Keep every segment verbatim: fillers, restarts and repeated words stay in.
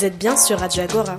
êtes bien sur Radio Agora.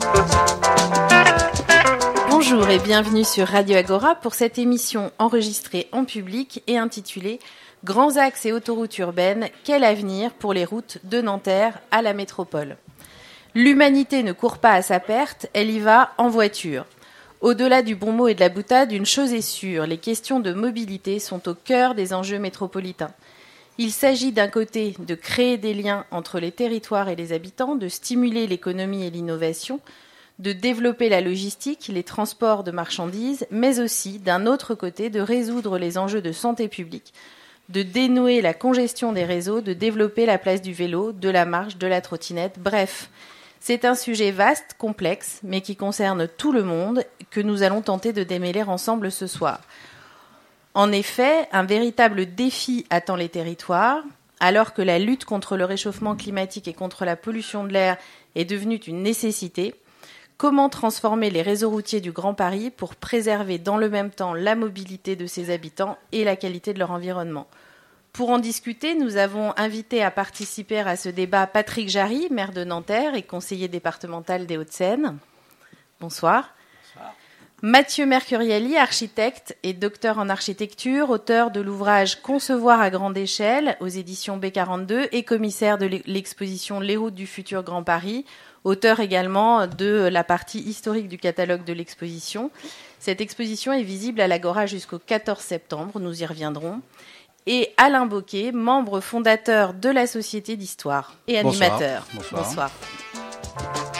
Bonjour et bienvenue sur Radio Agora pour cette émission enregistrée en public et intitulée « Grands axes et autoroutes urbaines, quel avenir pour les routes de Nanterre à la métropole ?» L'humanité ne court pas à sa perte, elle y va en voiture. Au-delà du bon mot et de la boutade, une chose est sûre, les questions de mobilité sont au cœur des enjeux métropolitains. Il s'agit d'un côté de créer des liens entre les territoires et les habitants, de stimuler l'économie et l'innovation, de développer la logistique, les transports de marchandises, mais aussi, d'un autre côté, de résoudre les enjeux de santé publique, de dénouer la congestion des réseaux, de développer la place du vélo, de la marche, de la trottinette, bref. C'est un sujet vaste, complexe, mais qui concerne tout le monde, que nous allons tenter de démêler ensemble ce soir. En effet, un véritable défi attend les territoires, alors que la lutte contre le réchauffement climatique et contre la pollution de l'air est devenue une nécessité. Comment transformer les réseaux routiers du Grand Paris pour préserver dans le même temps la mobilité de ses habitants et la qualité de leur environnement ? Pour en discuter, nous avons invité à participer à ce débat Patrick Jarry, maire de Nanterre et conseiller départemental des Hauts-de-Seine. Bonsoir. Bonsoir. Mathieu Mercuriali, architecte et docteur en architecture, auteur de l'ouvrage Concevoir à grande échelle aux éditions B quarante-deux et commissaire de l'exposition Les routes du futur Grand Paris, auteur également de la partie historique du catalogue de l'exposition. Cette exposition est visible à l'Agora jusqu'au quatorze septembre, nous y reviendrons. Et Alain Bocquet, membre fondateur de la Société d'Histoire et animateur. Bonsoir. Bonsoir. Bonsoir.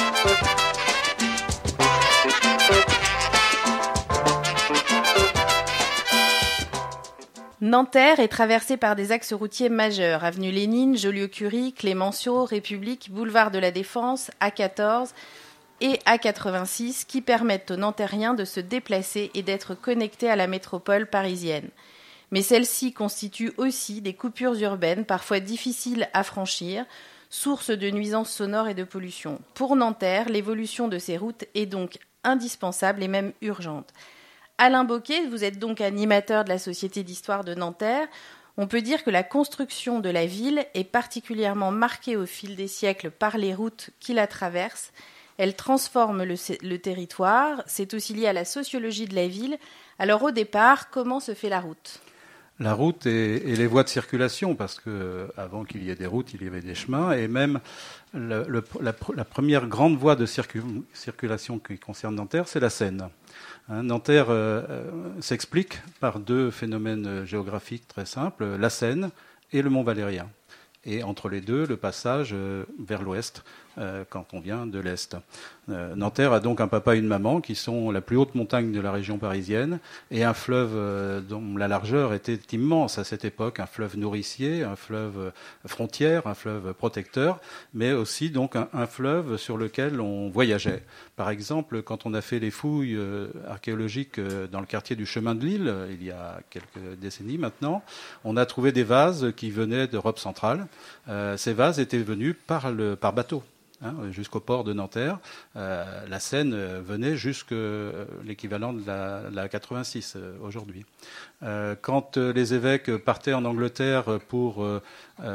Nanterre est traversée par des axes routiers majeurs, avenue Lénine, Joliot-Curie, Clémenceau, République, boulevard de la Défense, A quatorze et A quatre-vingt-six, qui permettent aux Nanterriens de se déplacer et d'être connectés à la métropole parisienne. Mais celles-ci constituent aussi des coupures urbaines, parfois difficiles à franchir, source de nuisances sonores et de pollution. Pour Nanterre, l'évolution de ces routes est donc indispensable et même urgente. Alain Bocquet, vous êtes donc animateur de la Société d'Histoire de Nanterre. On peut dire que la construction de la ville est particulièrement marquée au fil des siècles par les routes qui la traversent. Elle transforme le, le territoire. C'est aussi lié à la sociologie de la ville. Alors au départ, comment se fait la route ? La route et, et les voies de circulation, parce qu'avant qu'il y ait des routes, il y avait des chemins, et même le, le, la, la première grande voie de circul, circulation qui concerne Nanterre, c'est la Seine. Hein, Nanterre euh, s'explique par deux phénomènes géographiques très simples, la Seine et le Mont Valérien. Et entre les deux, le passage euh, vers l'ouest, euh, quand on vient de l'est. Euh, Nanterre a donc un papa et une maman qui sont la plus haute montagne de la région parisienne et un fleuve euh, dont la largeur était immense à cette époque, un fleuve nourricier, un fleuve frontière, un fleuve protecteur, mais aussi donc un, un fleuve sur lequel on voyageait. Par exemple, quand on a fait les fouilles euh, archéologiques euh, dans le quartier du Chemin de l'Île, euh, il y a quelques décennies maintenant, on a trouvé des vases qui venaient d'Europe centrale. Euh, ces vases étaient venus par, le, par bateau. Hein, jusqu'au port de Nanterre. Euh, la Seine venait jusqu'à l'équivalent de la, la quatre-vingt-six euh, aujourd'hui. Euh, quand les évêques partaient en Angleterre pour euh,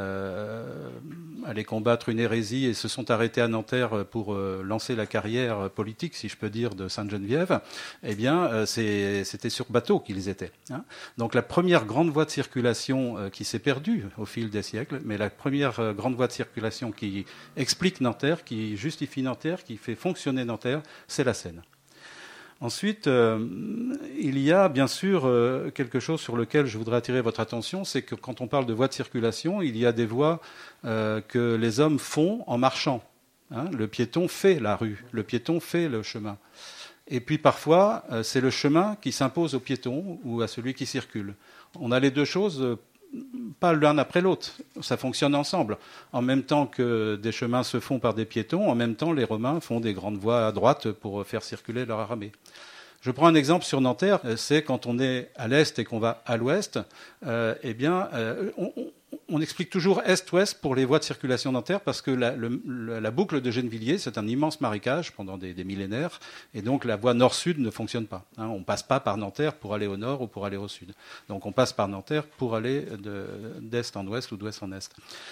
euh, aller combattre une hérésie et se sont arrêtés à Nanterre pour euh, lancer la carrière politique, si je peux dire, de Sainte-Geneviève, eh bien, euh, c'est, c'était sur bateau qu'ils étaient. Hein. Donc la première grande voie de circulation euh, qui s'est perdue au fil des siècles, mais la première euh, grande voie de circulation qui explique Nanterre, qui justifie Nanterre, qui fait fonctionner Nanterre, c'est la Seine. Ensuite, euh, il y a bien sûr euh, quelque chose sur lequel je voudrais attirer votre attention, c'est que quand on parle de voies de circulation, il y a des voies euh, que les hommes font en marchant. Hein, le piéton fait la rue, le piéton fait le chemin. Et puis parfois, euh, c'est le chemin qui s'impose au piéton ou à celui qui circule. On a les deux choses euh, pas l'un après l'autre, ça fonctionne ensemble. En même temps que des chemins se font par des piétons, en même temps les Romains font des grandes voies à droite pour faire circuler leur armée. Je prends un exemple sur Nanterre, c'est quand on est à l'est et qu'on va à l'ouest, euh, eh bien, euh, on, on, on explique toujours est-ouest pour les voies de circulation nanterre parce que la, le, la boucle de Gennevilliers, c'est un immense marécage pendant des, des millénaires, et donc la voie nord-sud ne fonctionne pas. Hein, on ne passe pas par Nanterre pour aller au nord ou pour aller au sud. Donc on passe par Nanterre pour aller de, d'est en ouest ou d'ouest en est.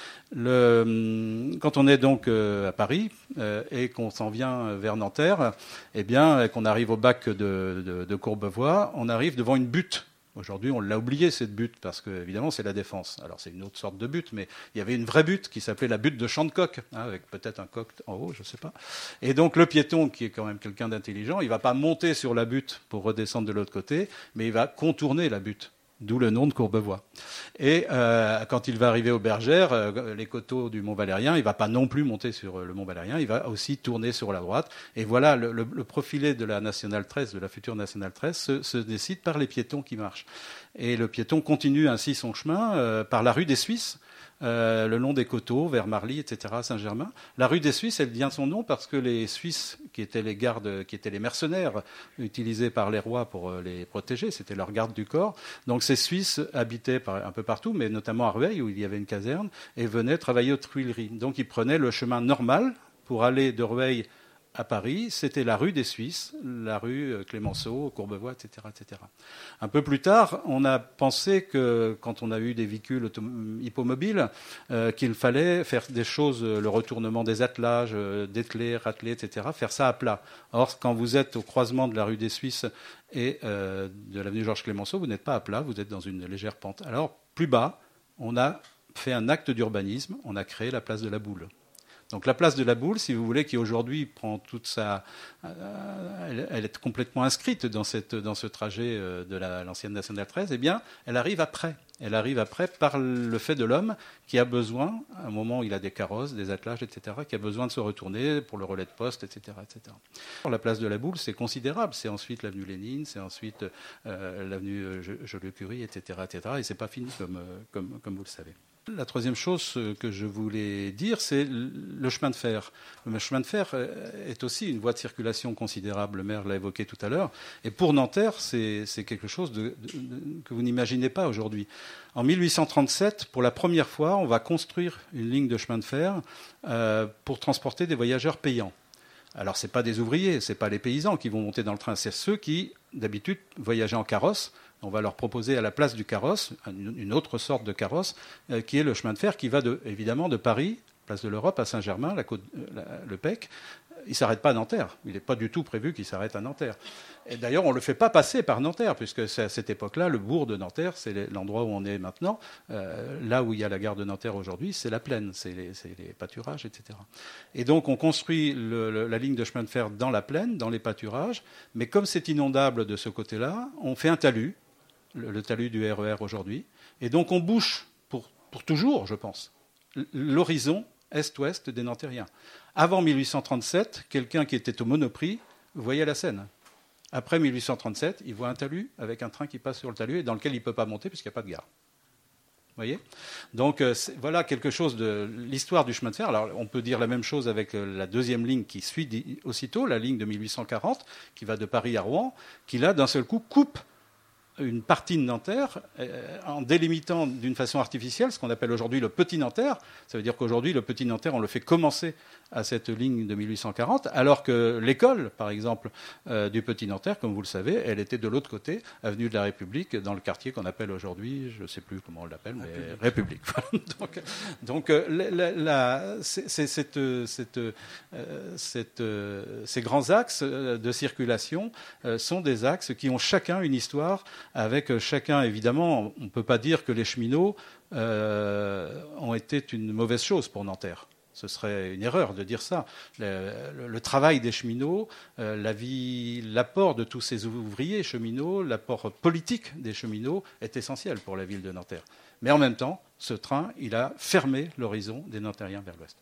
Le, quand on est donc euh, à Paris euh, et qu'on s'en vient vers Nanterre, eh bien, qu'on arrive au bac de, de, de Courbevoie, on arrive devant une butte. Aujourd'hui, on l'a oublié, cette butte, parce que, évidemment, c'est la Défense. Alors, c'est une autre sorte de butte, mais il y avait une vraie butte qui s'appelait la butte de Chantecoq, hein, avec peut-être un coq en haut, je ne sais pas. Et donc, le piéton, qui est quand même quelqu'un d'intelligent, il ne va pas monter sur la butte pour redescendre de l'autre côté, mais il va contourner la butte. D'où le nom de Courbevoie. Et euh, quand il va arriver aux Bergères, euh, les coteaux du Mont Valérien, il ne va pas non plus monter sur le Mont Valérien, il va aussi tourner sur la droite. Et voilà, le, le, le profilé de la Nationale treize, de la future Nationale treize, se, se décide par les piétons qui marchent. Et le piéton continue ainsi son chemin euh, par la rue des Suisses, Euh, le long des coteaux, vers Marly, et cetera, Saint-Germain. La rue des Suisses, elle vient de son nom parce que les Suisses, qui étaient les gardes, qui étaient les mercenaires utilisés par les rois pour les protéger, c'était leur garde du corps. Donc ces Suisses habitaient un peu partout, mais notamment à Rueil, où il y avait une caserne, et venaient travailler aux Tuileries. Donc ils prenaient le chemin normal pour aller de Rueil à Paris, c'était la rue des Suisses, la rue Clémenceau, Courbevoie, et cetera, et cetera. Un peu plus tard, on a pensé que, quand on a eu des véhicules autom- hippomobiles, euh, qu'il fallait faire des choses, le retournement des attelages, euh, dételer, rateler, et cetera, faire ça à plat. Or, quand vous êtes au croisement de la rue des Suisses et euh, de l'avenue Georges Clémenceau, vous n'êtes pas à plat, vous êtes dans une légère pente. Alors, plus bas, on a fait un acte d'urbanisme, on a créé la place de la Boule. Donc la place de la Boule, si vous voulez, qui aujourd'hui prend toute sa... Euh, elle, elle est complètement inscrite dans, cette, dans ce trajet de la, l'ancienne Nationale treize, eh bien, elle arrive après. Elle arrive après par le fait de l'homme qui a besoin, à un moment où il a des carrosses, des attelages, et cetera, qui a besoin de se retourner pour le relais de poste, et cetera, et cetera. La place de la Boule, c'est considérable. C'est ensuite l'avenue Lénine, c'est ensuite euh, l'avenue Joliot-Curie, et cetera, et cetera. Et c'est pas fini, comme, comme, comme vous le savez. La troisième chose que je voulais dire, c'est le chemin de fer. Le chemin de fer est aussi une voie de circulation considérable, le maire l'a évoqué tout à l'heure. Et pour Nanterre, c'est, c'est quelque chose de, de, de, que vous n'imaginez pas aujourd'hui. En mille huit cent trente-sept, pour la première fois, on va construire une ligne de chemin de fer euh, pour transporter des voyageurs payants. Alors, ce n'est pas des ouvriers, ce n'est pas les paysans qui vont monter dans le train, c'est ceux qui, d'habitude, voyageaient en carrosse. On va leur proposer à la place du carrosse une autre sorte de carrosse euh, qui est le chemin de fer qui va de, évidemment de Paris, place de l'Europe, à Saint-Germain, la côte, la, le Pec. Il ne s'arrête pas à Nanterre. Il n'est pas du tout prévu qu'il s'arrête à Nanterre. Et d'ailleurs, on ne le fait pas passer par Nanterre, puisque c'est à cette époque-là, le bourg de Nanterre, c'est l'endroit où on est maintenant. Euh, là où il y a la gare de Nanterre aujourd'hui, c'est la plaine, c'est les, c'est les pâturages, et cetera. Et donc, on construit le, le, la ligne de chemin de fer dans la plaine, dans les pâturages. Mais comme c'est inondable de ce côté-là, on fait un talus, le, le talus du R E R aujourd'hui. Et donc, on bouche, pour, pour toujours, je pense, l'horizon est-ouest des Nantériens. Avant mille huit cent trente-sept, quelqu'un qui était au Monoprix voyait la Seine. Après mille huit cent trente-sept, il voit un talus avec un train qui passe sur le talus et dans lequel il ne peut pas monter puisqu'il n'y a pas de gare. Vous voyez ? Donc voilà quelque chose de l'histoire du chemin de fer. Alors on peut dire la même chose avec la deuxième ligne qui suit aussitôt, la ligne de mille huit cent quarante, qui va de Paris à Rouen, qui là d'un seul coup coupe une partie de Nanterre euh, en délimitant d'une façon artificielle ce qu'on appelle aujourd'hui le Petit Nanterre. Ça veut dire qu'aujourd'hui, le Petit Nanterre, on le fait commencer à cette ligne de mille huit cent quarante, alors que l'école, par exemple, euh, du Petit Nanterre, comme vous le savez, elle était de l'autre côté, avenue de la République, dans le quartier qu'on appelle aujourd'hui, je ne sais plus comment on l'appelle, mais République. République. donc, donc la, la, la, c'est, c'est, cette, cette, euh, cette, euh, ces grands axes de circulation euh, sont des axes qui ont chacun une histoire, avec chacun, évidemment, on ne peut pas dire que les cheminots euh, ont été une mauvaise chose pour Nanterre. Ce serait une erreur de dire ça. Le, le, le travail des cheminots, euh, la vie, l'apport de tous ces ouvriers cheminots, l'apport politique des cheminots est essentiel pour la ville de Nanterre. Mais en même temps, ce train, il a fermé l'horizon des Nantériens vers l'ouest.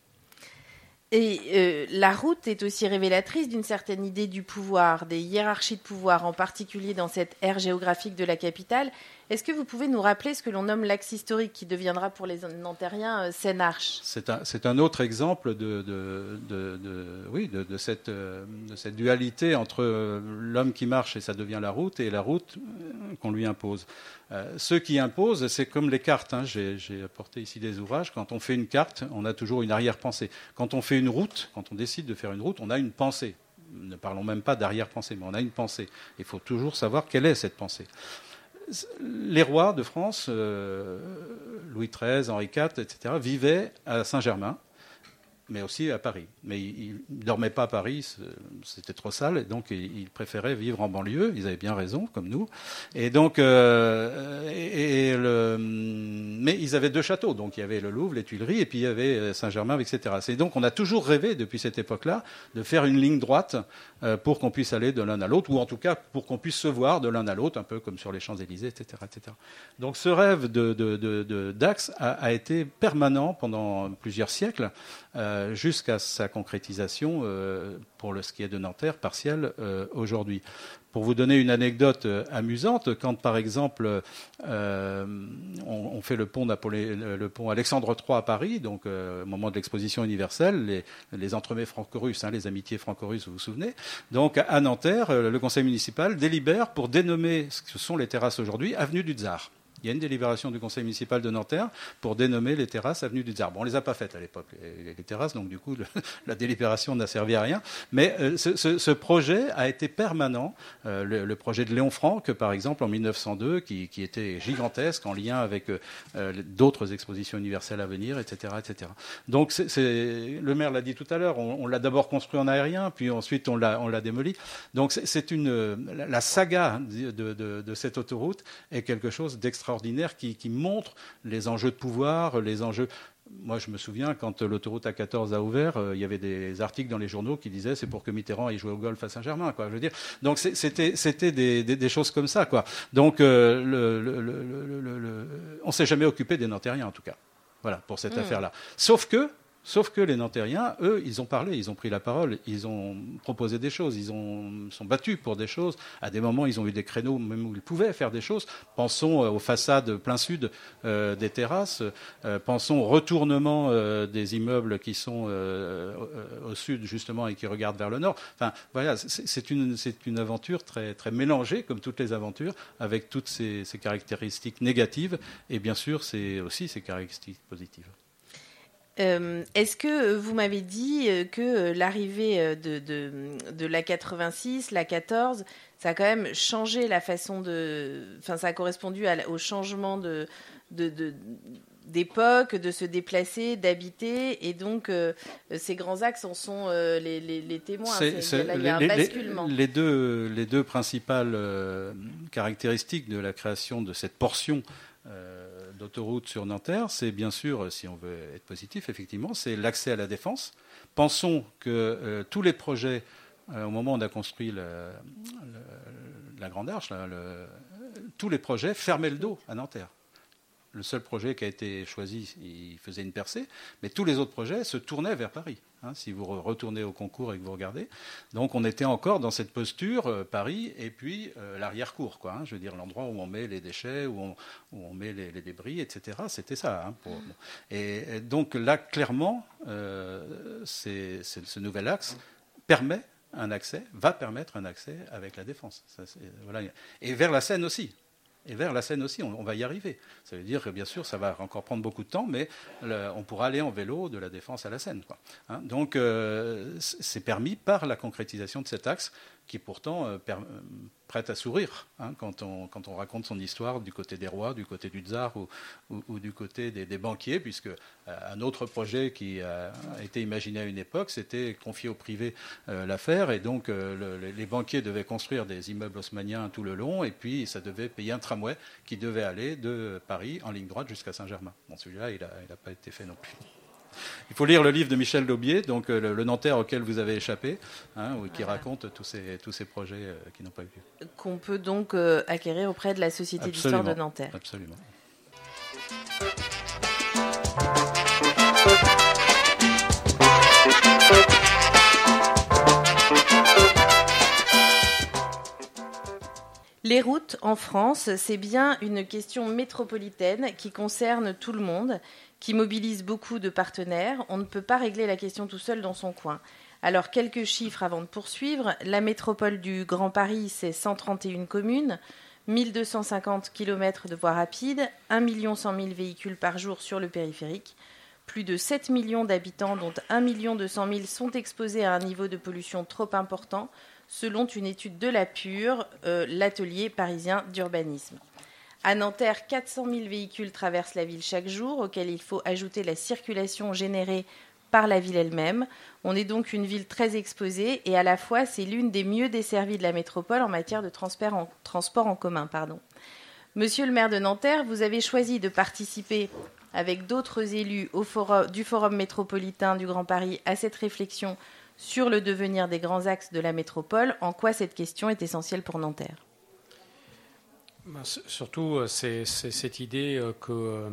Et euh, la route est aussi révélatrice d'une certaine idée du pouvoir, des hiérarchies de pouvoir, en particulier dans cette aire géographique de la capitale. Est-ce que vous pouvez nous rappeler ce que l'on nomme l'axe historique qui deviendra pour les Nantériens euh, Seine-Arche ? C'est un, c'est un autre exemple de, de, de, de, oui, de, de, cette, de cette dualité entre l'homme qui marche et ça devient la route, et la route qu'on lui impose. Euh, ceux qui imposent, c'est comme les cartes. Hein. J'ai, j'ai apporté ici des ouvrages. Quand on fait une carte, on a toujours une arrière-pensée. Quand on fait une route, quand on décide de faire une route, on a une pensée. Ne parlons même pas d'arrière-pensée, mais on a une pensée. Il faut toujours savoir quelle est cette pensée. Les rois de France, euh, Louis treize, Henri quatre, et cetera, vivaient à Saint-Germain, mais aussi à Paris. Mais ils ne dormaient pas à Paris, c'était trop sale, et donc ils préféraient vivre en banlieue. Ils avaient bien raison, comme nous. Et donc, euh, et, et le, mais ils avaient deux châteaux. Donc il y avait le Louvre, les Tuileries, et puis il y avait Saint-Germain, et cetera. C'est donc on a toujours rêvé depuis cette époque-là de faire une ligne droite euh, pour qu'on puisse aller de l'un à l'autre, ou en tout cas pour qu'on puisse se voir de l'un à l'autre, un peu comme sur les Champs-Élysées, et cetera, et cetera. Donc ce rêve de, de, de, de, d'Axe a, a été permanent pendant plusieurs siècles. Euh, jusqu'à sa concrétisation euh, pour le, ce qui est de Nanterre, partielle euh, aujourd'hui. Pour vous donner une anecdote euh, amusante, quand par exemple euh, on, on fait le pont, Napolé, le, le pont Alexandre trois à Paris, donc euh, au moment de l'exposition universelle, les, les entremets franco-russes, hein, les amitiés franco-russes, vous vous souvenez, donc à Nanterre, le conseil municipal délibère pour dénommer ce que sont les terrasses aujourd'hui, avenue du Tsar. Il y a une délibération du conseil municipal de Nanterre pour dénommer les terrasses avenue du Tsar. Bon, on ne les a pas faites à l'époque, les, les terrasses, donc du coup, le, la délibération n'a servi à rien. Mais euh, ce, ce, ce projet a été permanent. Euh, le, le projet de Léon Franck, par exemple, en mille neuf cent deux, qui, qui était gigantesque, en lien avec euh, d'autres expositions universelles à venir, et cetera, et cetera. Donc, c'est, c'est, le maire l'a dit tout à l'heure, on, on l'a d'abord construit en aérien, puis ensuite on l'a, on l'a démoli. Donc, c'est, c'est une, la saga de, de, de cette autoroute est quelque chose d'extraordinaire. Qui, qui montre les enjeux de pouvoir, les enjeux... Moi, je me souviens, quand l'autoroute A quatorze a ouvert, euh, il y avait des articles dans les journaux qui disaient c'est pour que Mitterrand aille jouer au golf à Saint-Germain, quoi. Je veux dire. Donc, c'était, c'était des, des, des choses comme ça, quoi. Donc, euh, le, le, le, le, le, le... on ne s'est jamais occupé des Nantériens, en tout cas. Voilà, pour cette mmh. affaire-là. Sauf que... Sauf que les Nantériens, eux, ils ont parlé, ils ont pris la parole, ils ont proposé des choses, ils ont sont battus pour des choses. À des moments, ils ont eu des créneaux même où ils pouvaient faire des choses. Pensons aux façades plein sud euh, des terrasses. Euh, pensons au retournement euh, des immeubles qui sont euh, au sud, justement, et qui regardent vers le nord. Enfin, voilà, c'est, c'est, une, c'est une aventure très, très mélangée, comme toutes les aventures, avec toutes ces, ces caractéristiques négatives et bien sûr, c'est aussi ces caractéristiques positives. Euh, est-ce que vous m'avez dit que l'arrivée de, de, de l'A quatre-vingt-six, l'A quatorze, ça a quand même changé la façon de... Enfin, ça a correspondu à, au changement de, de, de, d'époque, de se déplacer, d'habiter, et donc euh, ces grands axes en sont euh, les, les, les témoins. C'est, c'est, là, il y a un basculement. Les, les, deux, les deux principales euh, caractéristiques de la création de cette portion euh, d'autoroute sur Nanterre, c'est bien sûr, si on veut être positif, effectivement, c'est l'accès à la défense. Pensons que euh, tous les projets, euh, au moment où on a construit le, le, la Grande Arche, là, le, tous les projets fermaient le dos à Nanterre. Le seul projet qui a été choisi, il faisait une percée, mais tous les autres projets se tournaient vers Paris. Hein, si vous retournez au concours et que vous regardez. Donc on était encore dans cette posture, euh, Paris, et puis euh, l'arrière-cour, quoi. Hein, je veux dire, l'endroit où on met les déchets, où on, où on met les, les débris, et cetera. C'était ça. Hein, pour, bon. et, et donc là, clairement, euh, c'est, c'est, ce nouvel axe permet un accès, va permettre un accès avec la défense. Ça, c'est, voilà. Et vers la Seine aussi. Et vers la Seine aussi, on, on va y arriver. Ça veut dire que, bien sûr, ça va encore prendre beaucoup de temps, mais le, on pourra aller en vélo de la Défense à la Seine, quoi. Hein, donc, euh, c'est permis par la concrétisation de cet axe qui, pourtant, euh, per, euh, prête à sourire hein, quand, on, quand on raconte son histoire du côté des rois, du côté du tsar ou, ou, ou du côté des, des banquiers, puisque euh, un autre projet qui a été imaginé à une époque, c'était confier au privé euh, l'affaire, et donc euh, le, les banquiers devaient construire des immeubles haussmanniens tout le long, et puis ça devait payer un tramway qui devait aller de Paris en ligne droite jusqu'à Saint-Germain. Bon, celui-là, il n'a il a pas été fait non plus. Il faut lire le livre de Michel Daubier, donc euh, le, le Nanterre auquel vous avez échappé, hein, qui voilà. raconte tous ces, tous ces projets euh, qui n'ont pas eu lieu. Qu'on peut donc euh, acquérir auprès de la Société Absolument. d'Histoire de Nanterre. Absolument. Les routes en France, c'est bien une question métropolitaine qui concerne tout le monde, qui mobilise beaucoup de partenaires. On ne peut pas régler la question tout seul dans son coin. Alors, quelques chiffres avant de poursuivre. La métropole du Grand Paris, c'est cent trente et une communes, mille deux cent cinquante kilomètres de voies rapides, un million cent mille véhicules par jour sur le périphérique, plus de sept millions d'habitants dont un million deux cent mille sont exposés à un niveau de pollution trop important, selon une étude de la P U R, euh, l'atelier parisien d'urbanisme. À Nanterre, quatre cent mille véhicules traversent la ville chaque jour, auxquels il faut ajouter la circulation générée par la ville elle-même. On est donc une ville très exposée et à la fois, c'est l'une des mieux desservies de la métropole en matière de transport en, transport en commun. Pardon. Monsieur le maire de Nanterre, vous avez choisi de participer avec d'autres élus au forum, du Forum métropolitain du Grand Paris à cette réflexion sur le devenir des grands axes de la métropole. En quoi cette question est essentielle pour Nanterre ? Surtout, c'est, c'est cette idée que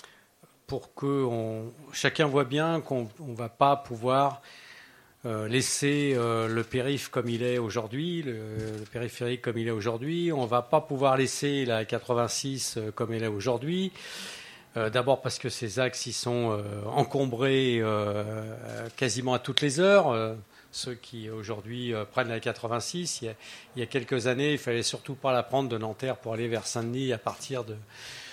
pour que on, chacun voit bien qu'on ne va pas pouvoir euh, laisser euh, le périph' comme il est aujourd'hui, le, le périphérique comme il est aujourd'hui, on ne va pas pouvoir laisser la quatre-vingt-six comme elle est aujourd'hui. Euh, d'abord parce que ces axes ils sont euh, encombrés euh, quasiment à toutes les heures. Euh, Ceux qui aujourd'hui euh, prennent la quatre-vingt-six, il y, a, il y a quelques années, il fallait surtout pas la prendre de Nanterre pour aller vers Saint-Denis à partir de,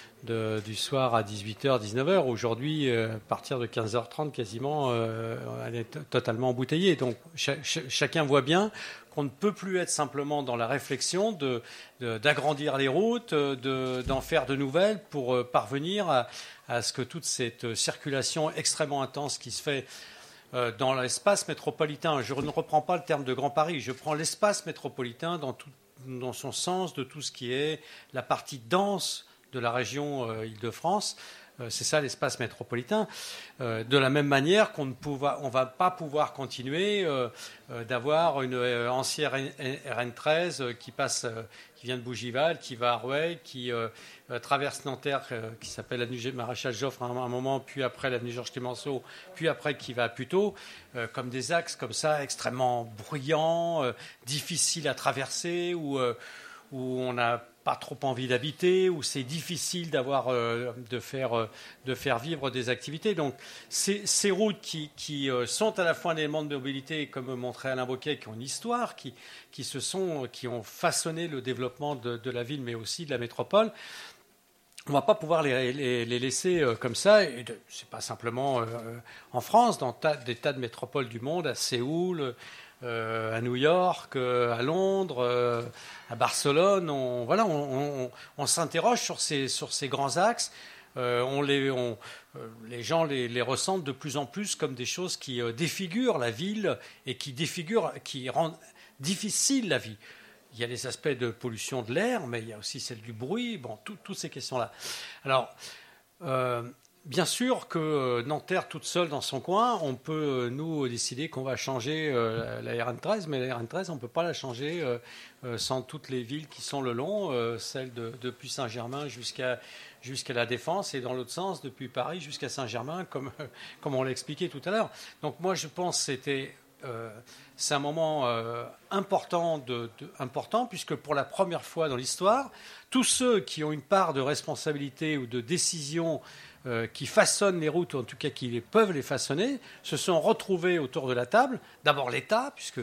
de, du soir à dix-huit heures, dix-neuf heures. Aujourd'hui, euh, à partir de quinze heures trente, quasiment, euh, elle est t- totalement embouteillée. Donc ch- ch- chacun voit bien qu'on ne peut plus être simplement dans la réflexion de, de, d'agrandir les routes, de, d'en faire de nouvelles pour euh, parvenir à, à ce que toute cette circulation extrêmement intense qui se fait dans l'espace métropolitain. Je ne reprends pas le terme de Grand Paris, je prends l'espace métropolitain dans, tout, dans son sens de tout ce qui est la partie dense de la région euh, Île-de-France. Euh, c'est ça l'espace métropolitain. Euh, de la même manière qu'on ne on va pas pouvoir continuer euh, euh, d'avoir une euh, ancienne R N treize euh, qui passe, euh, qui vient de Bougival, qui va à Roubaix, qui euh, euh, traverse Nanterre, euh, qui s'appelle l'avenue Maréchal Joffre à un, un moment, puis après l'avenue Georges Clemenceau, puis après qui va à Puteaux, euh, comme des axes comme ça extrêmement bruyants, euh, difficiles à traverser, où, euh, où on n'a pas trop envie d'habiter, où c'est difficile d'avoir, euh, de, faire, euh, de faire vivre des activités. Donc ces, ces routes qui, qui euh, sont à la fois un élément de mobilité, comme montrait Alain Bocquet, qui ont une histoire, qui, qui, se sont, qui ont façonné le développement de, de la ville, mais aussi de la métropole, on ne va pas pouvoir les, les, les laisser euh, comme ça. Et de, c'est pas simplement euh, en France, dans tas, des tas de métropoles du monde, à Séoul, Euh, à New York, euh, à Londres, euh, à Barcelone. On, voilà, on, on, on s'interroge sur ces, sur ces grands axes. Euh, on les, on, euh, les gens les, les ressentent de plus en plus comme des choses qui euh, défigurent la ville et qui défigurent, qui rendent difficile la vie. Il y a les aspects de pollution de l'air, mais il y a aussi celle du bruit. Bon, tout, toutes ces questions-là. Alors, euh, bien sûr que Nanterre, toute seule dans son coin, on peut, nous, décider qu'on va changer euh, la R N treize, mais la R N treize, on ne peut pas la changer euh, euh, sans toutes les villes qui sont le long, euh, celle de, depuis Saint-Germain jusqu'à, jusqu'à la Défense, et dans l'autre sens, depuis Paris jusqu'à Saint-Germain, comme, comme on l'a expliqué tout à l'heure. Donc moi, je pense que c'était... Euh, c'est un moment euh, important, de, de, important, puisque pour la première fois dans l'histoire, tous ceux qui ont une part de responsabilité ou de décision euh, qui façonnent les routes, ou en tout cas qui les, peuvent les façonner, se sont retrouvés autour de la table. D'abord l'État, puisque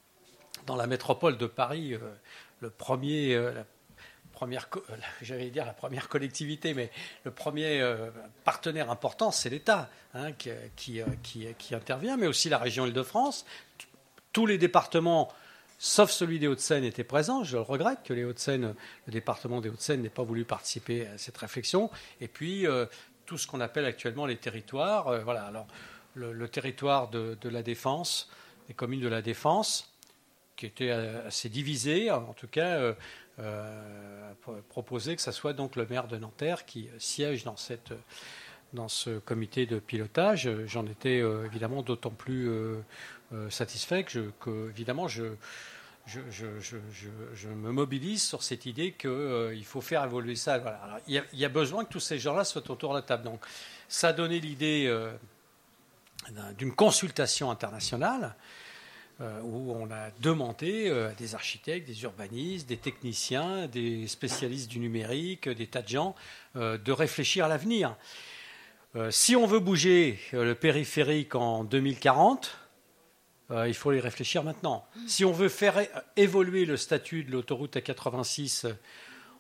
dans la métropole de Paris, euh, le premier, euh, la première, euh, j'allais dire la première collectivité, mais le premier euh, partenaire important, c'est l'État hein, qui, qui, qui, qui intervient, mais aussi la région Île-de-France. Tous les départements, sauf celui des Hauts-de-Seine, étaient présents. Je le regrette que les Hauts-de-Seine, le département des Hauts-de-Seine n'ait pas voulu participer à cette réflexion. Et puis, euh, tout ce qu'on appelle actuellement les territoires. Euh, voilà. Alors, le, le territoire de, de la Défense, les communes de la Défense, qui étaient assez divisées, en tout cas, euh, euh, proposer que ce soit donc le maire de Nanterre qui siège dans cette... dans ce comité de pilotage. J'en étais euh, évidemment d'autant plus euh, euh, satisfait que, je, que évidemment, je, je, je, je, je, je me mobilise sur cette idée qu'il euh, faut faire évoluer ça. Voilà. Alors, il, y a, il y a besoin que tous ces gens-là soient autour de la table. Donc, ça a donné l'idée euh, d'une consultation internationale euh, où on a demandé euh, à des architectes, des urbanistes, des techniciens, des spécialistes du numérique, des tas de gens, euh, de réfléchir à l'avenir. Euh, si on veut bouger euh, le périphérique en deux mille quarante, euh, il faut y réfléchir maintenant. Si on veut faire é- évoluer le statut de l'autoroute A quatre-vingt-six euh,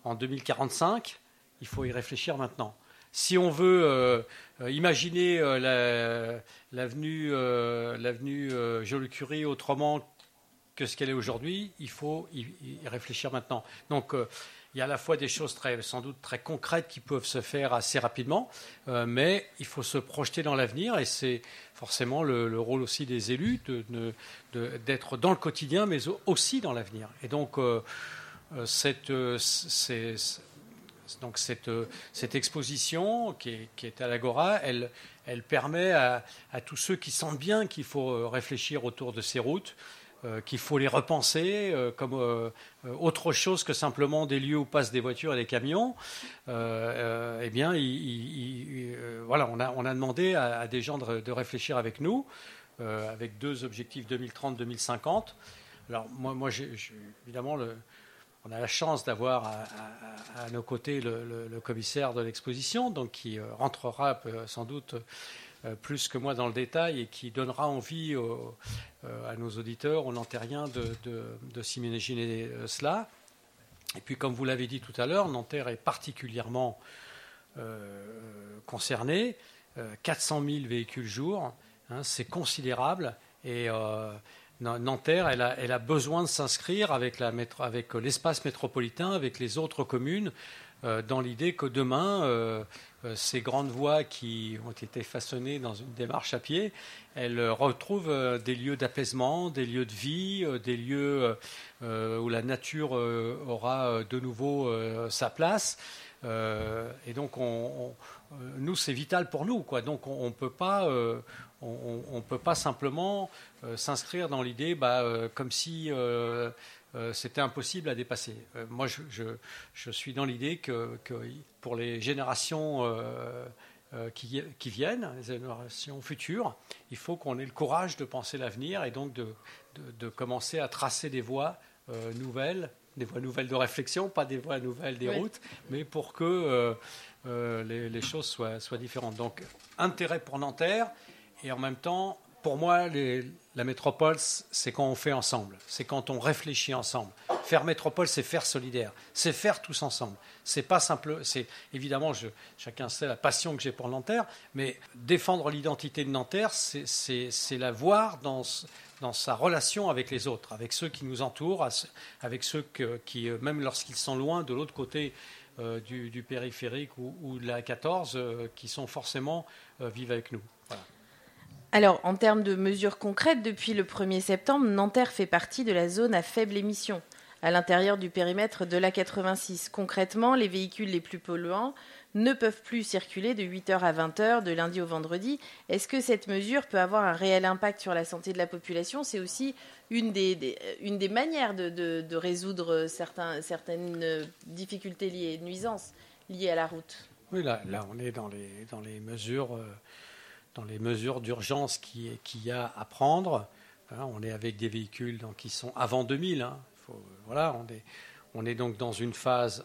en deux mille quarante-cinq, il faut y réfléchir maintenant. Si on veut euh, imaginer euh, la, l'avenue, euh, l'avenue euh, Joliot-Curie autrement que ce qu'elle est aujourd'hui, il faut y, y réfléchir maintenant. Donc, euh, il y a à la fois des choses très, sans doute très concrètes qui peuvent se faire assez rapidement, euh, mais il faut se projeter dans l'avenir et c'est forcément le, le rôle aussi des élus de, de, de, d'être dans le quotidien, mais aussi dans l'avenir. Et donc, euh, cette, c'est, donc cette, cette exposition qui est, qui est à l'Agora, elle, elle permet à, à tous ceux qui sentent bien qu'il faut réfléchir autour de ces routes, Euh, qu'il faut les repenser euh, comme euh, autre chose que simplement des lieux où passent des voitures et des camions, euh, euh, eh bien, il, il, il, euh, voilà, on a, on a demandé à, à des gens de, de réfléchir avec nous, euh, avec deux objectifs deux mille trente deux mille cinquante. Alors, moi, moi j'ai, j'ai, évidemment, le, on a la chance d'avoir à, à, à nos côtés le, le, le commissaire de l'exposition, donc qui euh, rentrera euh, sans doute Euh, plus que moi dans le détail et qui donnera envie aux, euh, à nos auditeurs, aux Nanterriens, de, de, de s'imaginer euh, cela. Et puis, comme vous l'avez dit tout à l'heure, Nanterre est particulièrement euh, concernée. Euh, quatre cent mille véhicules jour, hein, c'est considérable. Et euh, Nanterre, elle a, elle a besoin de s'inscrire avec, la, avec l'espace métropolitain, avec les autres communes, euh, dans l'idée que demain, euh, ces grandes voies qui ont été façonnées dans une démarche à pied, elles retrouvent des lieux d'apaisement, des lieux de vie, des lieux où la nature aura de nouveau sa place. Et donc, on, on, nous, c'est vital pour nous, quoi. Donc, on ne peut pas, on, on peut pas simplement s'inscrire dans l'idée, bah, comme si Euh, c'était impossible à dépasser. Euh, moi, je, je, je suis dans l'idée que, que pour les générations euh, euh, qui, qui viennent, les générations futures, il faut qu'on ait le courage de penser l'avenir et donc de, de, de commencer à tracer des voies euh, nouvelles, des voies nouvelles de réflexion, pas des voies nouvelles des oui. routes, mais pour que euh, euh, les, les choses soient, soient différentes. Donc, intérêt pour Nanterre et en même temps, pour moi, les, la métropole, c'est quand on fait ensemble. C'est quand on réfléchit ensemble. Faire métropole, c'est faire solidaire. C'est faire tous ensemble. C'est pas simple. C'est évidemment, je, chacun sait la passion que j'ai pour Nanterre, mais défendre l'identité de Nanterre, c'est, c'est, c'est la voir dans, dans sa relation avec les autres, avec ceux qui nous entourent, avec ceux que, qui, même lorsqu'ils sont loin de l'autre côté euh, du, du périphérique ou, ou de la quatorze, euh, qui sont forcément euh, vivent avec nous. Voilà. Alors, en termes de mesures concrètes, depuis le premier septembre, Nanterre fait partie de la zone à faible émission, à l'intérieur du périmètre de l'A quatre-vingt-six. Concrètement, les véhicules les plus polluants ne peuvent plus circuler de huit heures à vingt heures, de lundi au vendredi. Est-ce que cette mesure peut avoir un réel impact sur la santé de la population ? C'est aussi une des, des, une des manières de, de, de résoudre certains, certaines difficultés liées, nuisances liées à la route. Oui, là, là on est dans les, dans les mesures... Euh... dans les mesures d'urgence qu'il y a à prendre. On est avec des véhicules donc, qui sont avant deux mille. Hein. Faut, voilà, on est, on est donc dans une phase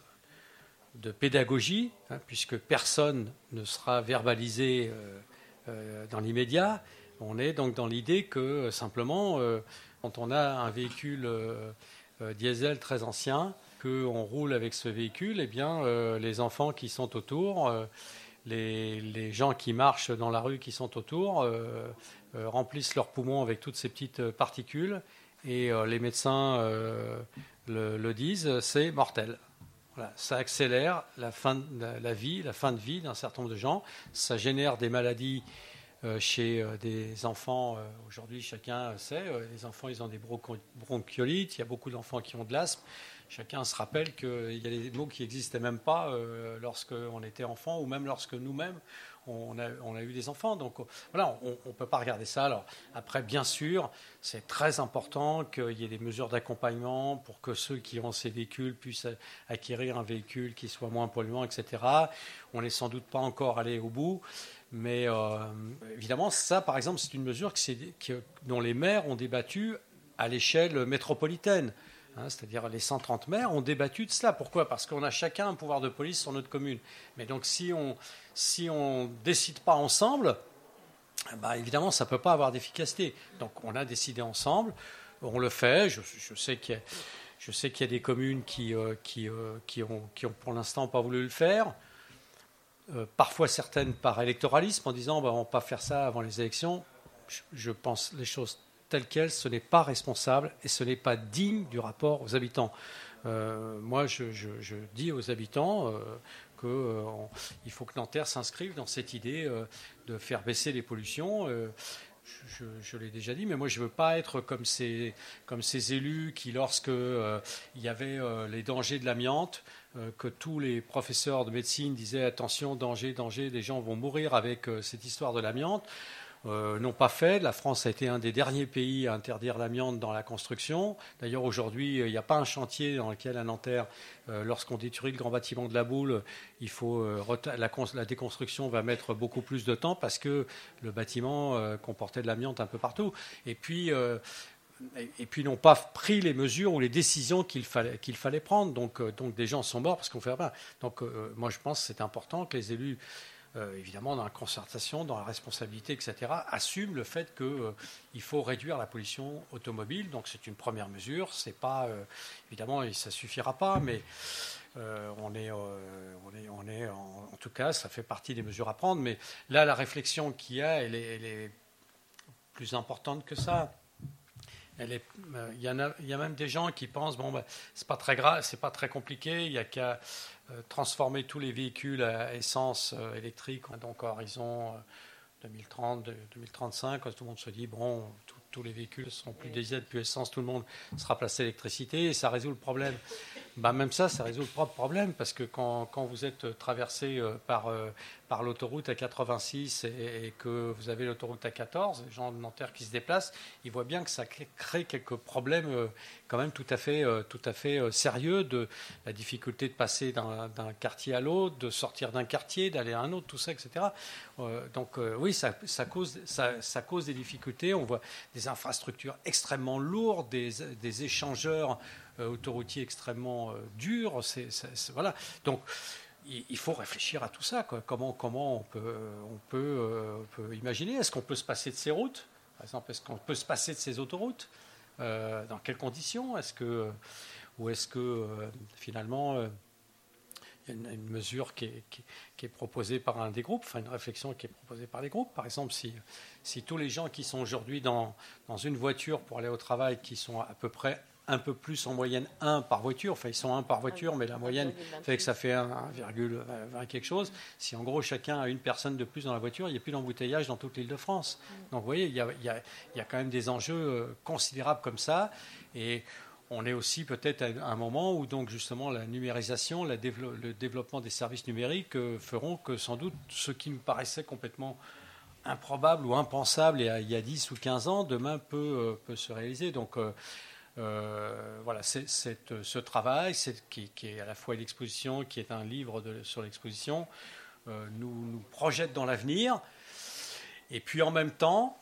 de pédagogie, hein, puisque personne ne sera verbalisé euh, euh, dans l'immédiat. On est donc dans l'idée que simplement, euh, quand on a un véhicule euh, euh, diesel très ancien, qu'on roule avec ce véhicule, eh bien, euh, les enfants qui sont autour... Euh, Les, les gens qui marchent dans la rue qui sont autour euh, euh, remplissent leurs poumons avec toutes ces petites particules et euh, les médecins euh, le, le disent, c'est mortel. Voilà, ça accélère la, fin de, la, la vie, la fin de vie d'un certain nombre de gens. Ça génère des maladies euh, chez euh, des enfants. Euh, aujourd'hui, chacun sait, euh, les enfants ils ont des bronchi- bronchiolites, il y a beaucoup d'enfants qui ont de l'asthme. Chacun se rappelle qu'il y a des mots qui n'existaient même pas euh, lorsqu'on était enfant ou même lorsque nous-mêmes, on a, on a eu des enfants. Donc voilà, on ne peut pas regarder ça. Alors, après, bien sûr, c'est très important qu'il y ait des mesures d'accompagnement pour que ceux qui ont ces véhicules puissent acquérir un véhicule qui soit moins polluant, et cetera. On n'est sans doute pas encore allé au bout. Mais euh, évidemment, ça, par exemple, c'est une mesure que c'est, que, dont les maires ont débattu à l'échelle métropolitaine. Hein, c'est-à-dire les cent trente maires ont débattu de cela. Pourquoi ? Parce qu'on a chacun un pouvoir de police sur notre commune. Mais donc si on si on décide pas ensemble, bah, évidemment ça peut pas avoir d'efficacité. Donc on a décidé ensemble, on le fait. Je, je sais qu'il y a, je sais qu'il y a des communes qui, euh, qui, euh, qui, ont, qui ont pour l'instant pas voulu le faire. Euh, parfois certaines par électoralisme en disant bah, on ne va pas faire ça avant les élections. Je, je pense les choses telles quelles, ce n'est pas responsable et ce n'est pas digne du rapport aux habitants. Euh, moi, je, je, je dis aux habitants euh, qu'il euh, faut que Nanterre s'inscrive dans cette idée euh, de faire baisser les pollutions. Euh, Je, je, je l'ai déjà dit, mais moi je ne veux pas être comme ces, comme ces élus qui, lorsque euh, il y avait euh, les dangers de l'amiante, euh, que tous les professeurs de médecine disaient attention, danger, danger, des gens vont mourir avec euh, cette histoire de l'amiante, euh, n'ont pas fait. La France a été un des derniers pays à interdire l'amiante dans la construction. D'ailleurs, aujourd'hui, il n'y a pas un chantier dans lequel à Nanterre, euh, lorsqu'on détruit le grand bâtiment de la Boule, il faut, euh, la, la déconstruction va mettre beaucoup plus de temps parce que le bâtiment euh, comportait de l'amiante un peu partout. Et puis, euh, et, et puis n'ont pas pris les mesures ou les décisions qu'il fallait, qu'il fallait prendre. Donc, euh, donc des gens sont morts parce qu'on fait rien. Donc euh, moi, je pense que c'est important que les élus, Euh, évidemment, dans la concertation, dans la responsabilité, et cetera, assume le fait qu'il euh, faut réduire la pollution automobile. Donc, c'est une première mesure. C'est pas, euh, évidemment, ça ne suffira pas, mais euh, on est, euh, on est, on est en, en tout cas, ça fait partie des mesures à prendre. Mais là, la réflexion qu'il y a, elle est, elle est plus importante que ça. Elle est, euh, il y en a, il y a même des gens qui pensent bon, ben, c'est pas très grave, c'est pas très compliqué. Il y a qu'à euh, transformer tous les véhicules à essence euh, électrique, donc à horizon euh, deux mille trente, deux mille trente-cinq, quand tout le monde se dit bon, tout, tous les véhicules seront plus diesel, plus essence, tout le monde sera placé à l'électricité et ça résout le problème. Ben, même ça, ça résout le propre problème parce que quand, quand vous êtes traversé euh, par euh, par l'autoroute A quatre-vingt-six et, et que vous avez l'autoroute A quatorze, les gens de Nanterre qui se déplacent, ils voient bien que ça crée quelques problèmes euh, quand même tout à fait, euh, tout à fait euh, sérieux, de la difficulté de passer d'un, d'un quartier à l'autre, de sortir d'un quartier, d'aller à un autre, tout ça, et cetera. Euh, donc euh, oui, ça, ça, cause, ça, ça cause des difficultés. On voit des infrastructures extrêmement lourdes, des, des échangeurs euh, autoroutiers extrêmement euh, durs. C'est, c'est, c'est, voilà. Donc il faut réfléchir à tout ça, quoi. Comment, comment on, peut, on, peut, euh, on peut imaginer. Est-ce qu'on peut se passer de ces routes, par exemple? Est-ce qu'on peut se passer de ces autoroutes? euh, Dans quelles conditions? Est-ce que, ou est-ce que euh, finalement euh, il y a une, une mesure qui est, qui, qui est proposée par un des groupes, enfin une réflexion qui est proposée par les groupes? Par exemple, si, si tous les gens qui sont aujourd'hui dans, dans une voiture pour aller au travail, qui sont à peu près un peu plus en moyenne un par voiture, enfin ils sont un par voiture, mais la moyenne fait que ça fait un virgule vingt quelque chose. Si en gros chacun a une personne de plus dans la voiture, il n'y a plus d'embouteillage dans toute l'Île-de-France. Donc vous voyez, il y a, il y a, il y a quand même des enjeux considérables comme ça. Et on est aussi peut-être à un moment où donc justement la numérisation, la dévelop- le développement des services numériques feront que sans doute ce qui nous paraissait complètement improbable ou impensable il y a dix ou quinze ans, demain peut, peut se réaliser. Donc Euh, voilà, c'est, c'est, ce travail c'est, qui, qui est à la fois l'exposition, qui est un livre de, sur l'exposition, euh, nous, nous projette dans l'avenir. Et puis en même temps,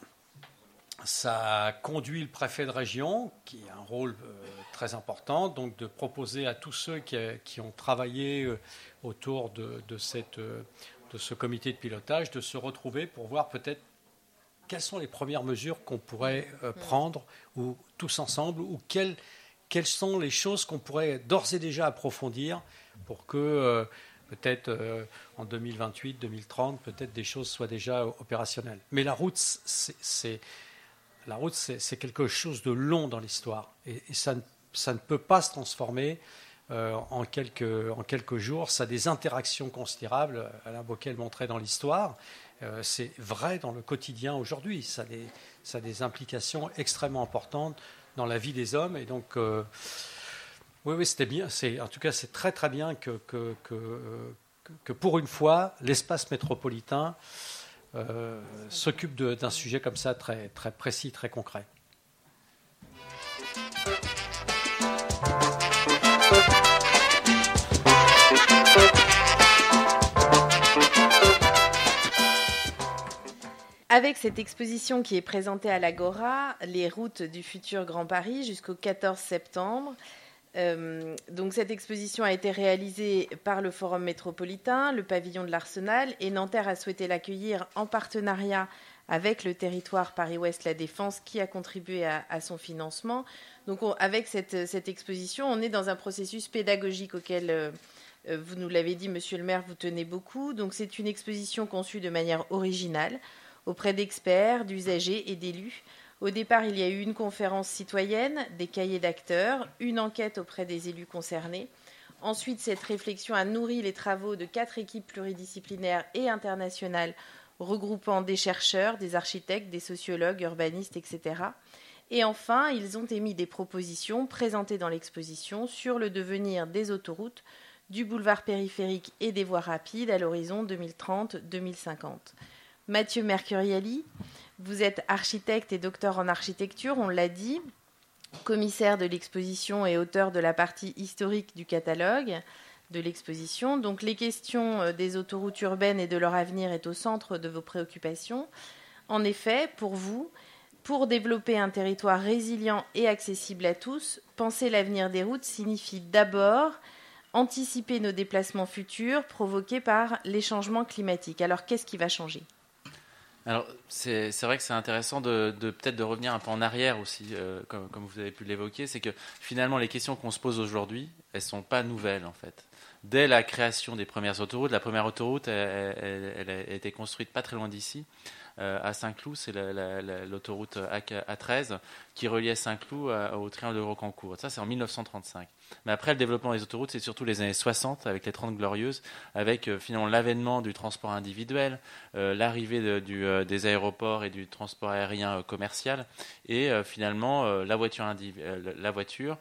ça conduit le préfet de région, qui a un rôle euh, très important, donc de proposer à tous ceux qui, qui ont travaillé euh, autour de, de, cette, euh, de ce comité de pilotage de se retrouver pour voir peut-être quelles sont les premières mesures qu'on pourrait euh, prendre ou tous ensemble, ou quelles, quelles sont les choses qu'on pourrait d'ores et déjà approfondir pour que euh, peut-être euh, en deux mille vingt-huit, deux mille trente, peut-être des choses soient déjà opérationnelles. Mais la route, c'est, c'est, la route, c'est, c'est quelque chose de long dans l'histoire et, et ça, ne, ça ne peut pas se transformer euh, en, quelques, en quelques jours. Ça a des interactions considérables. Alain Bocquet le montrait dans l'histoire. Euh, c'est vrai dans le quotidien aujourd'hui. Ça a, des, ça a des implications extrêmement importantes dans la vie des hommes. Et donc, euh, oui, oui, c'était bien. C'est, en tout cas, c'est très, très bien que, que, que, que pour une fois, l'espace métropolitain euh, s'occupe de, d'un sujet comme ça, très, très précis, très concret. Avec cette exposition qui est présentée à l'Agora, les routes du futur Grand Paris jusqu'au quatorze septembre. Euh, donc cette exposition a été réalisée par le Forum métropolitain, le pavillon de l'Arsenal, et Nanterre a souhaité l'accueillir en partenariat avec le territoire Paris-Ouest La Défense qui a contribué à, à son financement. Donc on, avec cette, cette exposition, on est dans un processus pédagogique auquel, euh, vous nous l'avez dit, monsieur le maire, vous tenez beaucoup. Donc c'est une exposition conçue de manière originale auprès d'experts, d'usagers et d'élus. Au départ, il y a eu une conférence citoyenne, des cahiers d'acteurs, une enquête auprès des élus concernés. Ensuite, cette réflexion a nourri les travaux de quatre équipes pluridisciplinaires et internationales regroupant des chercheurs, des architectes, des sociologues, urbanistes, et cetera. Et enfin, ils ont émis des propositions présentées dans l'exposition sur le devenir des autoroutes, du boulevard périphérique et des voies rapides à l'horizon deux mille trente deux mille cinquante. Mathieu Mercuriali, vous êtes architecte et docteur en architecture, on l'a dit, commissaire de l'exposition et auteur de la partie historique du catalogue de l'exposition. Donc les questions des autoroutes urbaines et de leur avenir est au centre de vos préoccupations. En effet, pour vous, pour développer un territoire résilient et accessible à tous, penser l'avenir des routes signifie d'abord anticiper nos déplacements futurs provoqués par les changements climatiques. Alors qu'est-ce qui va changer ? Alors, c'est, c'est vrai que c'est intéressant de, de peut-être de revenir un peu en arrière aussi, euh, comme, comme vous avez pu l'évoquer. C'est que finalement, les questions qu'on se pose aujourd'hui, elles ne sont pas nouvelles en fait. Dès la création des premières autoroutes, la première autoroute, elle, elle, elle a été construite pas très loin d'ici, euh, à Saint-Cloud, c'est la, la, la, l'autoroute A treize qui reliait Saint-Cloud au triangle de Rocancourt. Ça, c'est en mille neuf cent trente-cinq. Mais après, le développement des autoroutes, c'est surtout les années soixante, avec les trente glorieuses, avec euh, finalement l'avènement du transport individuel, euh, l'arrivée de, du, euh, des aéroports et du transport aérien euh, commercial, et euh, finalement euh, la voiture, indiv- euh, la voiture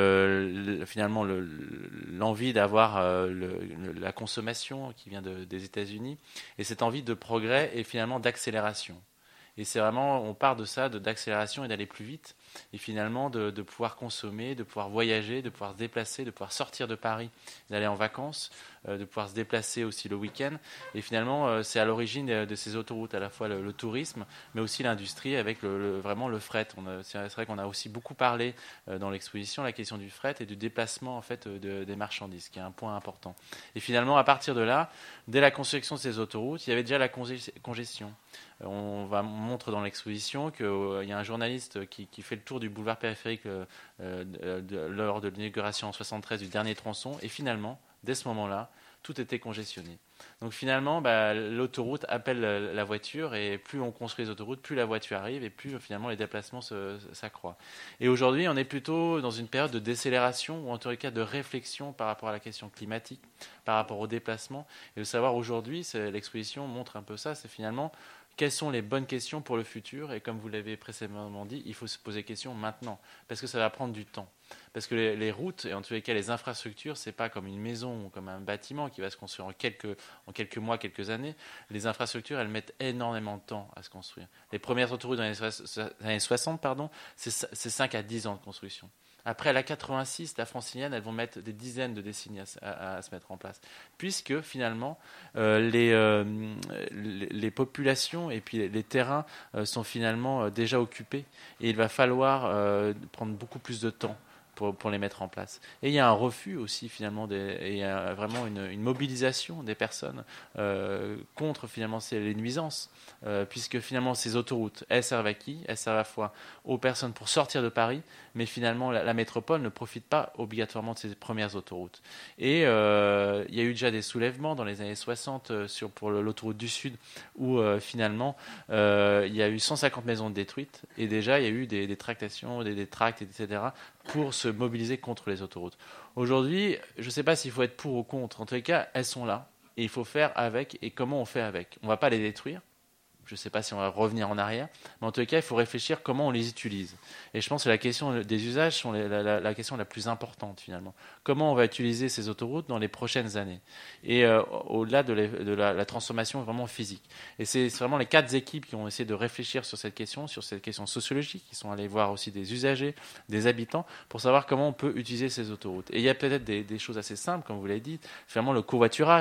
euh, le, finalement le, l'envie d'avoir euh, le, le, la consommation qui vient de, des États-Unis, et cette envie de progrès et finalement d'accélération. Et c'est vraiment, on part de ça, de, d'accélération et d'aller plus vite, et finalement de, de pouvoir consommer, de pouvoir voyager, de pouvoir se déplacer, de pouvoir sortir de Paris, d'aller en vacances, euh, de pouvoir se déplacer aussi le week-end. Et finalement, euh, c'est à l'origine de, de ces autoroutes, à la fois le, le tourisme, mais aussi l'industrie avec le, le, vraiment le fret. On a, c'est vrai qu'on a aussi beaucoup parlé euh, dans l'exposition, la question du fret et du déplacement en fait, de, des marchandises, qui est un point important. Et finalement, à partir de là, dès la construction de ces autoroutes, il y avait déjà la congestion. On, va, on montre dans l'exposition qu'il euh, y a un journaliste qui, qui fait le tour du boulevard périphérique euh, de, de, lors de l'inauguration en soixante-treize du dernier tronçon, et finalement, dès ce moment-là, tout était congestionné. Donc finalement, bah, l'autoroute appelle la, la voiture, et plus on construit les autoroutes, plus la voiture arrive, et plus finalement les déplacements se, s'accroissent. Et aujourd'hui, on est plutôt dans une période de décélération, ou en tout cas de réflexion par rapport à la question climatique, par rapport aux déplacements. Et de savoir aujourd'hui, c'est, l'exposition montre un peu ça, c'est finalement quelles sont les bonnes questions pour le futur. Et comme vous l'avez précédemment dit, il faut se poser des questions maintenant, parce que ça va prendre du temps. Parce que les, les routes, et en tous les cas les infrastructures, ce n'est pas comme une maison ou comme un bâtiment qui va se construire en quelques, en quelques mois, quelques années. Les infrastructures, elles mettent énormément de temps à se construire. Les premières autoroutes dans les années soixante, pardon, c'est, c'est cinq à dix ans de construction. Après, à la quatre-vingt-six, la francilienne, elles vont mettre des dizaines de décennies à, à, à se mettre en place. Puisque, finalement, euh, les, euh, les, les populations et puis les, les terrains euh, sont finalement euh, déjà occupés. Et il va falloir euh, prendre beaucoup plus de temps pour, pour les mettre en place. Et il y a un refus aussi, finalement, des, et il y a vraiment une, une mobilisation des personnes euh, contre, finalement, ces, les nuisances. Euh, puisque, finalement, ces autoroutes, elles servent à qui ? Elles servent à la fois aux personnes pour sortir de Paris, mais finalement, la, la métropole ne profite pas obligatoirement de ces premières autoroutes. Et euh, il y a eu déjà des soulèvements dans les années soixante euh, sur, pour le, l'autoroute du Sud, où euh, finalement, euh, il y a eu cent cinquante maisons détruites, et déjà, il y a eu des, des tractations, des, des tracts, et cetera, pour se mobiliser contre les autoroutes. Aujourd'hui, je ne sais pas s'il faut être pour ou contre. En tous les cas, elles sont là, et il faut faire avec, et comment on fait avec. On ne va pas les détruire. Je ne sais pas si on va revenir en arrière, mais en tout cas, il faut réfléchir comment on les utilise. Et je pense que la question des usages sont les, la, la, la question la plus importante, finalement. Comment on va utiliser ces autoroutes dans les prochaines années, et euh, au-delà de, les, de la, la transformation vraiment physique. Et c'est, c'est vraiment les quatre équipes qui ont essayé de réfléchir sur cette question, sur cette question sociologique, qui sont allées voir aussi des usagers, des habitants, pour savoir comment on peut utiliser ces autoroutes. Et il y a peut-être des, des choses assez simples, comme vous l'avez dit, finalement le covoiturage.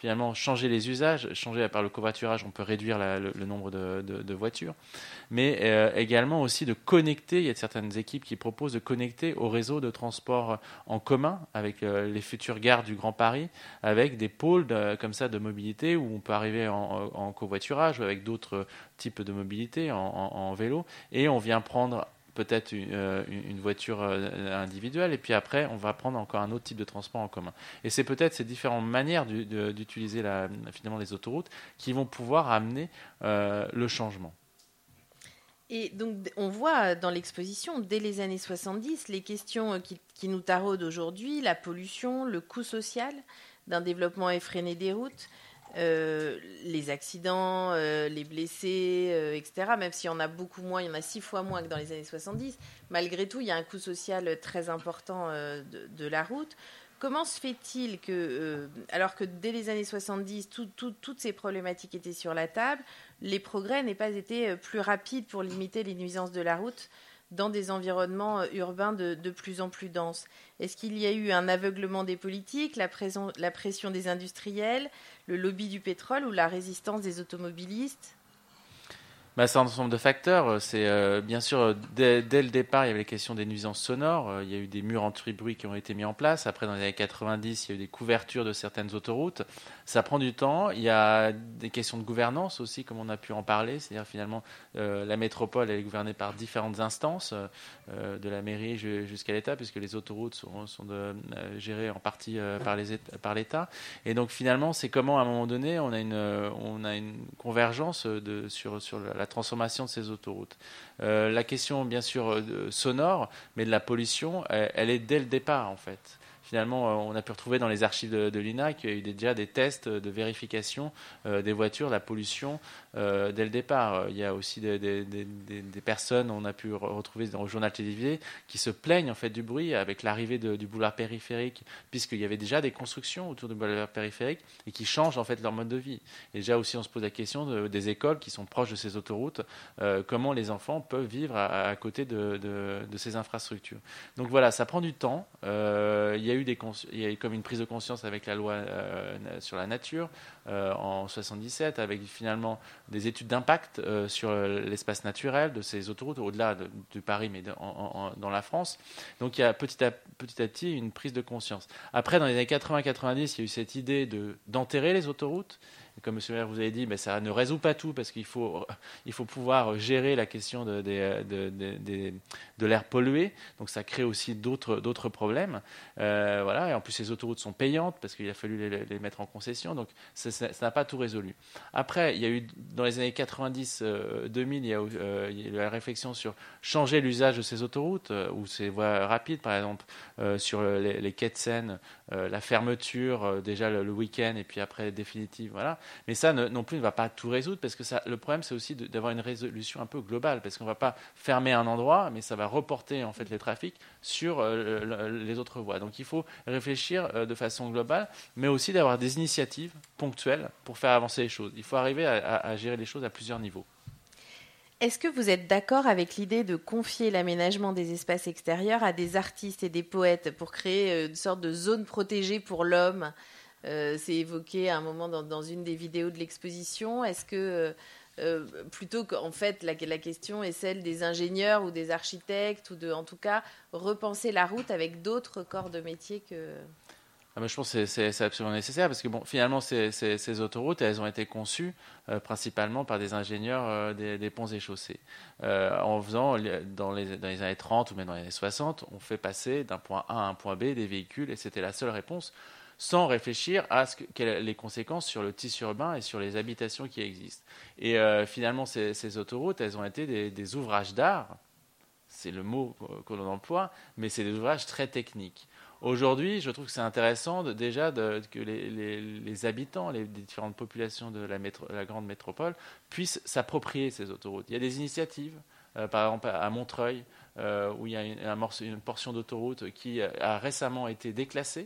finalement changer les usages, changer par le covoiturage, on peut réduire la, le, le nombre de, de, de voitures, mais euh, également aussi de connecter. Il y a certaines équipes qui proposent de connecter au réseau de transport en commun avec euh, les futures gares du Grand Paris, avec des pôles de, comme ça de mobilité où on peut arriver en, en covoiturage ou avec d'autres types de mobilité en, en, en vélo, et on vient prendre peut-être une, euh, une voiture euh, individuelle, et puis après, on va prendre encore un autre type de transport en commun. Et c'est peut-être ces différentes manières du, de, d'utiliser la, finalement les autoroutes qui vont pouvoir amener euh, le changement. Et donc, on voit dans l'exposition, dès les années soixante-dix, les questions qui, qui nous taraudent aujourd'hui, la pollution, le coût social d'un développement effréné des routes, euh, les accidents, euh, les blessés, euh, et cetera. Même s'il y en a beaucoup moins, il y en a six fois moins que dans les années soixante-dix. Malgré tout, il y a un coût social très important euh, de, de la route. Comment se fait-il que, euh, alors que dès les années soixante-dix, tout, tout, toutes ces problématiques étaient sur la table, les progrès n'aient pas été plus rapides pour limiter les nuisances de la route dans des environnements urbains de, de plus en plus denses? Est-ce qu'il y a eu un aveuglement des politiques, la, présent, la pression des industriels, le lobby du pétrole ou la résistance des automobilistes? Bah, c'est un ensemble de facteurs. C'est euh, bien sûr dès, dès le départ, il y avait les questions des nuisances sonores. Euh, il y a eu des murs anti-bruit qui ont été mis en place. Après, dans les années quatre-vingt-dix, il y a eu des couvertures de certaines autoroutes. Ça prend du temps. Il y a des questions de gouvernance aussi, comme on a pu en parler. C'est-à-dire finalement, euh, la métropole elle est gouvernée par différentes instances, euh, de la mairie jusqu'à l'État, puisque les autoroutes sont, sont de, euh, gérées en partie euh, par, les, par l'État. Et donc finalement, c'est comment à un moment donné, on a une, on a une convergence de, sur, sur la la transformation de ces autoroutes. Euh, la question, bien sûr, de, sonore, mais de la pollution, elle, elle est dès le départ, en fait. Finalement, on a pu retrouver dans les archives de, de l'I N A qu'il y a eu déjà des tests de vérification euh, des voitures, la pollution, euh, dès le départ. Il y a aussi des, des, des, des personnes, on a pu retrouver dans le journal télévisé, qui se plaignent en fait du bruit avec l'arrivée de, du boulevard périphérique, puisqu'il y avait déjà des constructions autour du boulevard périphérique et qui changent en fait leur mode de vie. Et déjà aussi, on se pose la question de, des écoles qui sont proches de ces autoroutes, euh, comment les enfants peuvent vivre à, à côté de, de, de ces infrastructures. Donc voilà, ça prend du temps. Euh, il y a eu Des cons- il y a eu comme une prise de conscience avec la loi euh, sur la nature euh, en soixante-dix-sept, avec finalement des études d'impact euh, sur l'espace naturel de ces autoroutes, au-delà de, de Paris, mais de, en, en, dans la France. Donc il y a petit à, petit à petit une prise de conscience. Après, dans les années quatre-vingts quatre-vingt-dix, il y a eu cette idée de, d'enterrer les autoroutes. Et comme monsieur le maire vous avez dit, ben, ça ne résout pas tout parce qu'il faut, il faut pouvoir gérer la question de, de, de, de, de, de l'air pollué. Donc ça crée aussi d'autres, d'autres problèmes. Euh, voilà. Et en plus, les autoroutes sont payantes parce qu'il a fallu les, les mettre en concession. Donc ça, ça, ça n'a pas tout résolu. Après, il y a eu, dans les années quatre-vingt-dix deux mille, il y a, euh, il y a eu la réflexion sur changer l'usage de ces autoroutes euh, ou ces voies rapides, par exemple, euh, sur les, les quais de Seine, euh, la fermeture euh, déjà le, le week-end et puis après définitive. Voilà. Mais ça ne, non plus ne va pas tout résoudre parce que ça, le problème c'est aussi de, d'avoir une résolution un peu globale parce qu'on ne va pas fermer un endroit mais ça va reporter en fait les trafics sur euh, le, les autres voies. Donc il faut réfléchir euh, de façon globale mais aussi d'avoir des initiatives ponctuelles pour faire avancer les choses. Il faut arriver à, à, à gérer les choses à plusieurs niveaux. Est-ce que vous êtes d'accord avec l'idée de confier l'aménagement des espaces extérieurs à des artistes et des poètes pour créer une sorte de zone protégée pour l'homme? Euh, c'est évoqué à un moment dans, dans une des vidéos de l'exposition. Est-ce que, euh, plutôt qu'en fait, la, la question est celle des ingénieurs ou des architectes, ou de, en tout cas, repenser la route avec d'autres corps de métier que... Ah ben je pense que c'est, c'est, c'est absolument nécessaire parce que bon, finalement, ces, ces, ces autoroutes, elles ont été conçues euh, principalement par des ingénieurs euh, des, des ponts et chaussées. Euh, en faisant, dans les, dans les années trente ou même dans les années soixante, on fait passer d'un point A à un point B des véhicules et c'était la seule réponse, sans réfléchir à ce que, quelles les conséquences sur le tissu urbain et sur les habitations qui existent. Et euh, finalement, ces, ces autoroutes, elles ont été des, des ouvrages d'art, c'est le mot que l'on emploie, mais c'est des ouvrages très techniques. Aujourd'hui, je trouve que c'est intéressant de, déjà de, que les, les, les habitants, les, les différentes populations de la, métro, la grande métropole puissent s'approprier ces autoroutes. Il y a des initiatives, euh, par exemple à Montreuil, euh, où il y a une, un morceau, une portion d'autoroute qui a récemment été déclassée,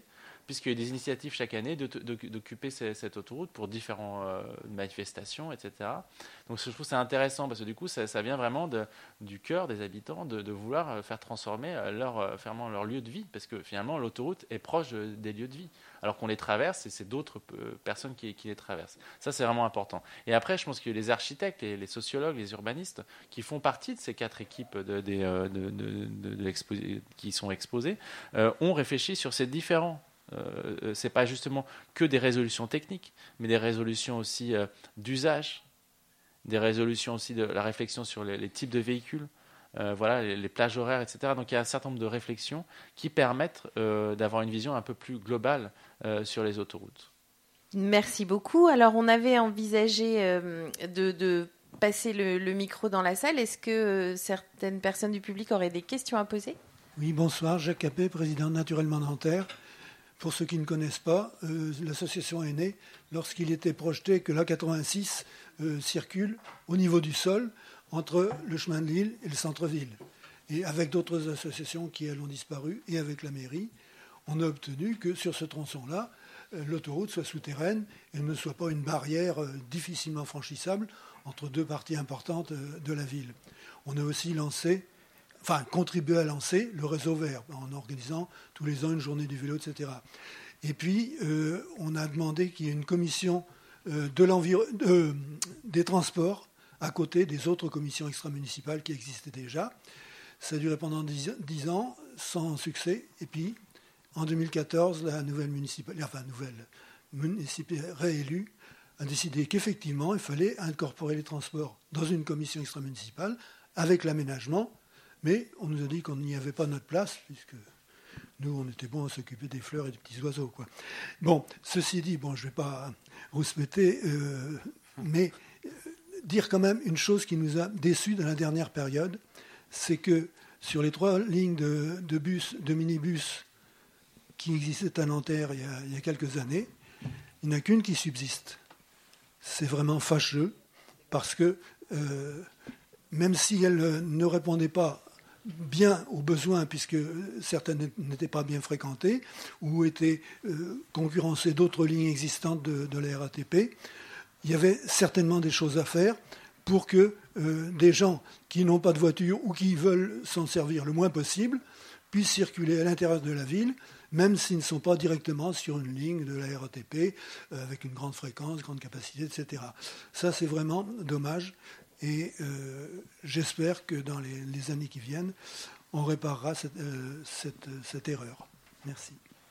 puisqu'il y a des initiatives chaque année de, de, d'occuper ces, cette autoroute pour différentes euh, manifestations, et cetera. Donc je trouve que c'est intéressant parce que du coup, ça, ça vient vraiment de, du cœur des habitants de, de vouloir faire transformer leur, finalement, leur lieu de vie, parce que finalement, l'autoroute est proche des lieux de vie, alors qu'on les traverse et c'est d'autres personnes qui, qui les traversent. Ça, c'est vraiment important. Et après, je pense que les architectes, les, les sociologues, les urbanistes, qui font partie de ces quatre équipes de, de, de, de, de, de qui sont exposées, euh, ont réfléchi sur ces différents. Euh, c'est pas justement que des résolutions techniques, mais des résolutions aussi euh, d'usage, des résolutions aussi de la réflexion sur les, les types de véhicules, euh, voilà, les, les plages horaires, et cetera. Donc il y a un certain nombre de réflexions qui permettent euh, d'avoir une vision un peu plus globale euh, sur les autoroutes. Merci beaucoup. Alors on avait envisagé euh, de, de passer le, le micro dans la salle. Est-ce que euh, certaines personnes du public auraient des questions à poser ? Oui, bonsoir. Jacques Capet, président de Naturellement Nanterre. Pour ceux qui ne connaissent pas, euh, l'association est née lorsqu'il était projeté que l'A quatre-vingt-six euh, circule au niveau du sol entre le chemin de Lille et le centre-ville. Et avec d'autres associations qui, elles, ont disparu, et avec la mairie, on a obtenu que sur ce tronçon-là, euh, l'autoroute soit souterraine et ne soit pas une barrière euh, difficilement franchissable entre deux parties importantes euh, de la ville. On a aussi lancé... enfin, contribuer à lancer le réseau vert en organisant tous les ans une journée du vélo, et cetera. Et puis, euh, on a demandé qu'il y ait une commission euh, de l'enviro- euh, des transports à côté des autres commissions extra-municipales qui existaient déjà. Ça a duré pendant dix ans, sans succès. Et puis, en deux mille quatorze, la nouvelle municipalité, enfin, nouvelle municipalité réélue a décidé qu'effectivement, il fallait incorporer les transports dans une commission extra-municipale avec l'aménagement. Mais on nous a dit qu'on n'y avait pas notre place, puisque nous, on était bons à s'occuper des fleurs et des petits oiseaux, quoi. Bon, ceci dit, bon, je ne vais pas rouspéter, euh, mais euh, dire quand même une chose qui nous a déçus dans la dernière période, c'est que sur les trois lignes de, de bus, de minibus qui existaient à Nanterre il y a, il y a quelques années, il n'y en a qu'une qui subsiste. C'est vraiment fâcheux, parce que euh, même si elle ne répondait pas bien aux besoins, puisque certaines n'étaient pas bien fréquentées, ou étaient euh, concurrencées d'autres lignes existantes de, de la R A T P, il y avait certainement des choses à faire pour que euh, des gens qui n'ont pas de voiture ou qui veulent s'en servir le moins possible puissent circuler à l'intérieur de la ville, même s'ils ne sont pas directement sur une ligne de la R A T P, euh, avec une grande fréquence, grande capacité, et cetera. Ça, c'est vraiment dommage. Et euh, j'espère que dans les, les années qui viennent, on réparera cette, euh, cette, cette erreur. Merci.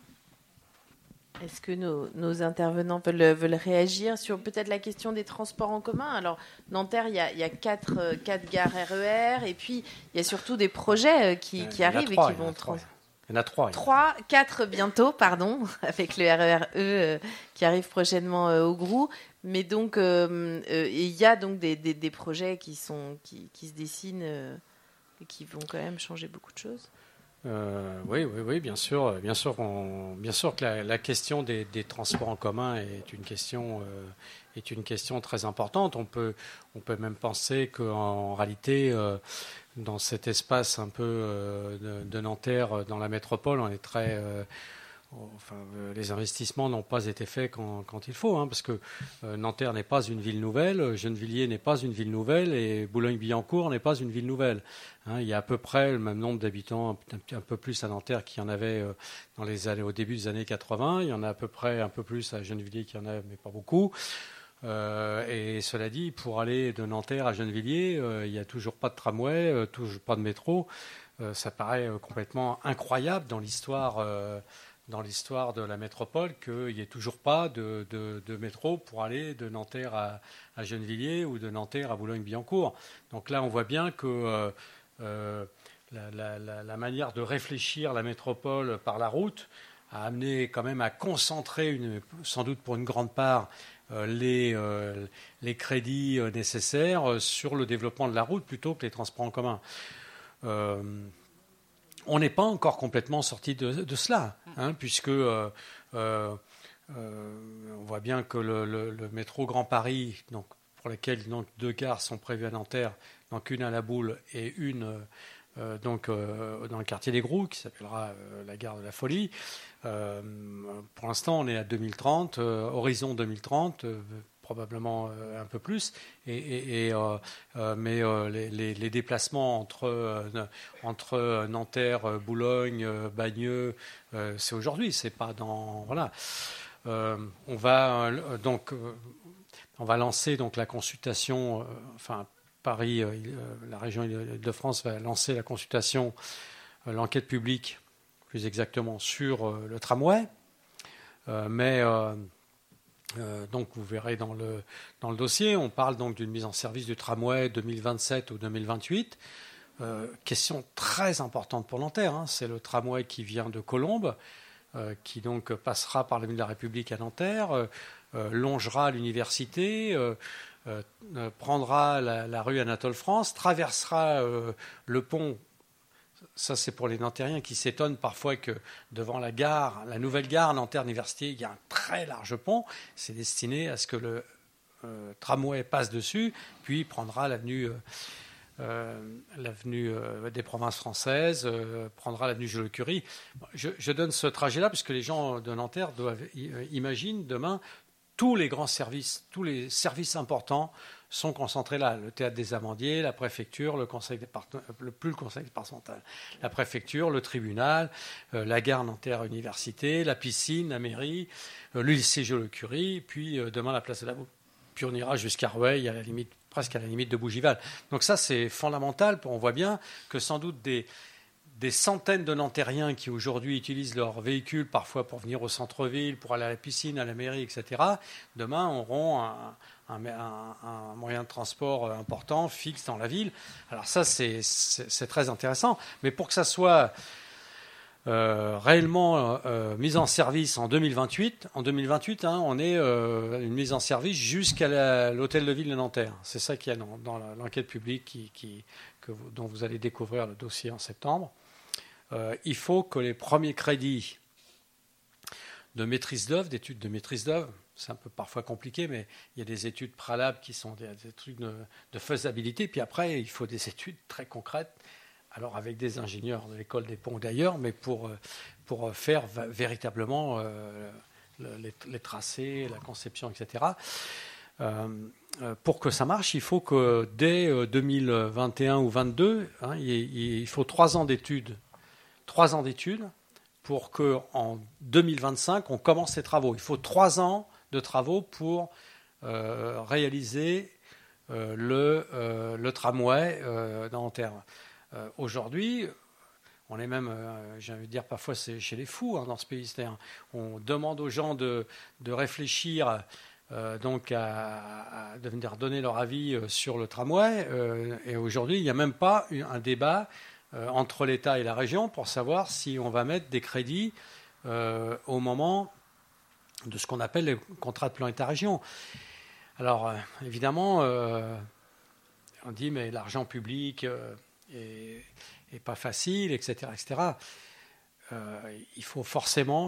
Est-ce que nos, nos intervenants veulent, veulent réagir sur peut-être la question des transports en commun ? Alors, Nanterre, il y a, il y a quatre, quatre gares R E R, et puis il y a surtout des projets qui, qui arrivent trois, et qui vont... Trans... Il y en a trois. Trois, quatre bientôt, pardon, avec le R E R E euh, qui arrive prochainement euh, au Grou. Mais donc, euh, euh, il y a donc des, des, des projets qui, sont, qui, qui se dessinent euh, et qui vont quand même changer beaucoup de choses. Euh, oui, oui, oui, bien sûr, bien sûr, on, bien sûr que la, la question des, des transports en commun est une question, euh, est une question très importante. On peut, on peut même penser qu'en réalité, euh, dans cet espace un peu euh, de, de Nanterre, dans la métropole, on est très euh, Enfin, euh, les investissements n'ont pas été faits quand, quand il faut, hein, parce que euh, Nanterre n'est pas une ville nouvelle, Gennevilliers n'est pas une ville nouvelle et Boulogne-Billancourt n'est pas une ville nouvelle. Hein, il y a à peu près le même nombre d'habitants, un, un peu plus à Nanterre qu'il y en avait euh, dans les années, au début des années quatre-vingts. Il y en a à peu près un peu plus à Gennevilliers qu'il y en a, mais pas beaucoup. Euh, et cela dit, pour aller de Nanterre à Gennevilliers, euh, il n'y a toujours pas de tramway, euh, toujours pas de métro. Euh, ça paraît euh, complètement incroyable dans l'histoire. Euh, dans l'histoire de la métropole qu'il n'y ait toujours pas de, de, de métro pour aller de Nanterre à, à Gennevilliers ou de Nanterre à Boulogne-Billancourt. Donc là, on voit bien que euh, euh, la, la, la, la manière de réfléchir la métropole par la route a amené quand même à concentrer, une, sans doute pour une grande part, euh, les, euh, les crédits nécessaires sur le développement de la route plutôt que les transports en commun. Euh, On n'est pas encore complètement sorti de, de cela, hein, puisque euh, euh, on voit bien que le, le, le métro Grand Paris, donc, pour lequel donc, deux gares sont prévues à Nanterre, donc une à La Boule et une euh, donc euh, dans le quartier des Grous, qui s'appellera euh, la gare de la Folie. Euh, pour l'instant, on est à deux mille trente, euh, horizon deux mille trente, euh, probablement euh, un peu plus. Et, et, et, euh, euh, mais euh, les, les, les déplacements entre, euh, entre Nanterre, euh, Boulogne, euh, Bagneux, euh, c'est aujourd'hui, c'est pas dans... Voilà. Euh, on va euh, donc... Euh, on va lancer donc la consultation, euh, enfin Paris, euh, la région de France va lancer la consultation, euh, l'enquête publique, plus exactement, sur euh, le tramway. Euh, mais euh, euh, donc vous verrez dans le, dans le dossier, on parle donc d'une mise en service du tramway deux mille vingt-sept ou deux mille vingt-huit. Euh, question très importante pour Nanterre, hein, c'est le tramway qui vient de Colombes, euh, qui donc passera par l'avenue de la République à Nanterre, euh, euh, longera l'université, euh, euh, prendra la, la rue Anatole France, traversera euh, le pont. Ça, c'est pour les Nantériens qui s'étonnent parfois que devant la gare, la nouvelle gare Nanterre-Université, il y a un très large pont. C'est destiné à ce que le euh, tramway passe dessus, puis prendra l'avenue... Euh, Euh, l'avenue euh, des Provinces françaises, euh, prendra l'avenue Jules-le-Curie. Je, je donne ce trajet-là parce que les gens de Nanterre doivent euh, imaginent demain tous les grands services, tous les services importants sont concentrés là. Le théâtre des Amandiers, la préfecture, le conseil départ- le plus le conseil départemental, la préfecture, le tribunal, euh, la gare Nanterre Université, la piscine, la mairie, euh, le lycée Jules-le-Curie, puis euh, demain la place de la Boue. Puis on ira jusqu'à Rueil, à la limite, presque à la limite de Bougival. Donc ça, c'est fondamental. On voit bien que sans doute des, des centaines de Nantériens qui aujourd'hui utilisent leur véhicule parfois pour venir au centre-ville, pour aller à la piscine, à la mairie, et cetera, demain auront un, un, un, un moyen de transport important, fixe dans la ville. Alors ça, c'est, c'est, c'est très intéressant. Mais pour que ça soit... Euh, réellement euh, mise en service en deux mille vingt-huit. En deux mille vingt-huit, hein, on est euh, une mise en service jusqu'à la, l'hôtel de ville de Nanterre. C'est ça qu'il y a dans, dans la, l'enquête publique qui, qui, que vous, dont vous allez découvrir le dossier en septembre. Euh, il faut que les premiers crédits de maîtrise d'œuvre, d'études de maîtrise d'œuvre, c'est un peu parfois compliqué, mais il y a des études préalables qui sont des, des trucs de, de faisabilité. Puis après, il faut des études très concrètes. Alors avec des ingénieurs de l'école des ponts d'ailleurs, mais pour, pour faire véritablement euh, les, les tracés, la conception, et cetera. Euh, pour que ça marche, il faut que dès deux mille vingt et un ou deux mille vingt-deux, hein, il, il faut trois ans d'études, trois ans d'études pour qu'en deux mille vingt-cinq, on commence les travaux. Il faut trois ans de travaux pour euh, réaliser euh, le, euh, le tramway euh, dans Nanterre. Euh, aujourd'hui, on est même, euh, j'ai envie de dire, parfois c'est chez les fous hein, dans ce pays. C'est-à-dire, on demande aux gens de, de réfléchir, euh, donc à, à devenir donner leur avis euh, sur le tramway. Euh, et aujourd'hui, il n'y a même pas un débat euh, entre l'État et la région pour savoir si on va mettre des crédits euh, au moment de ce qu'on appelle les contrats de plan État-région. Alors, euh, évidemment, euh, on dit, mais l'argent public... Euh, Et, et pas facile, et cetera, et cetera. Euh, il faut forcément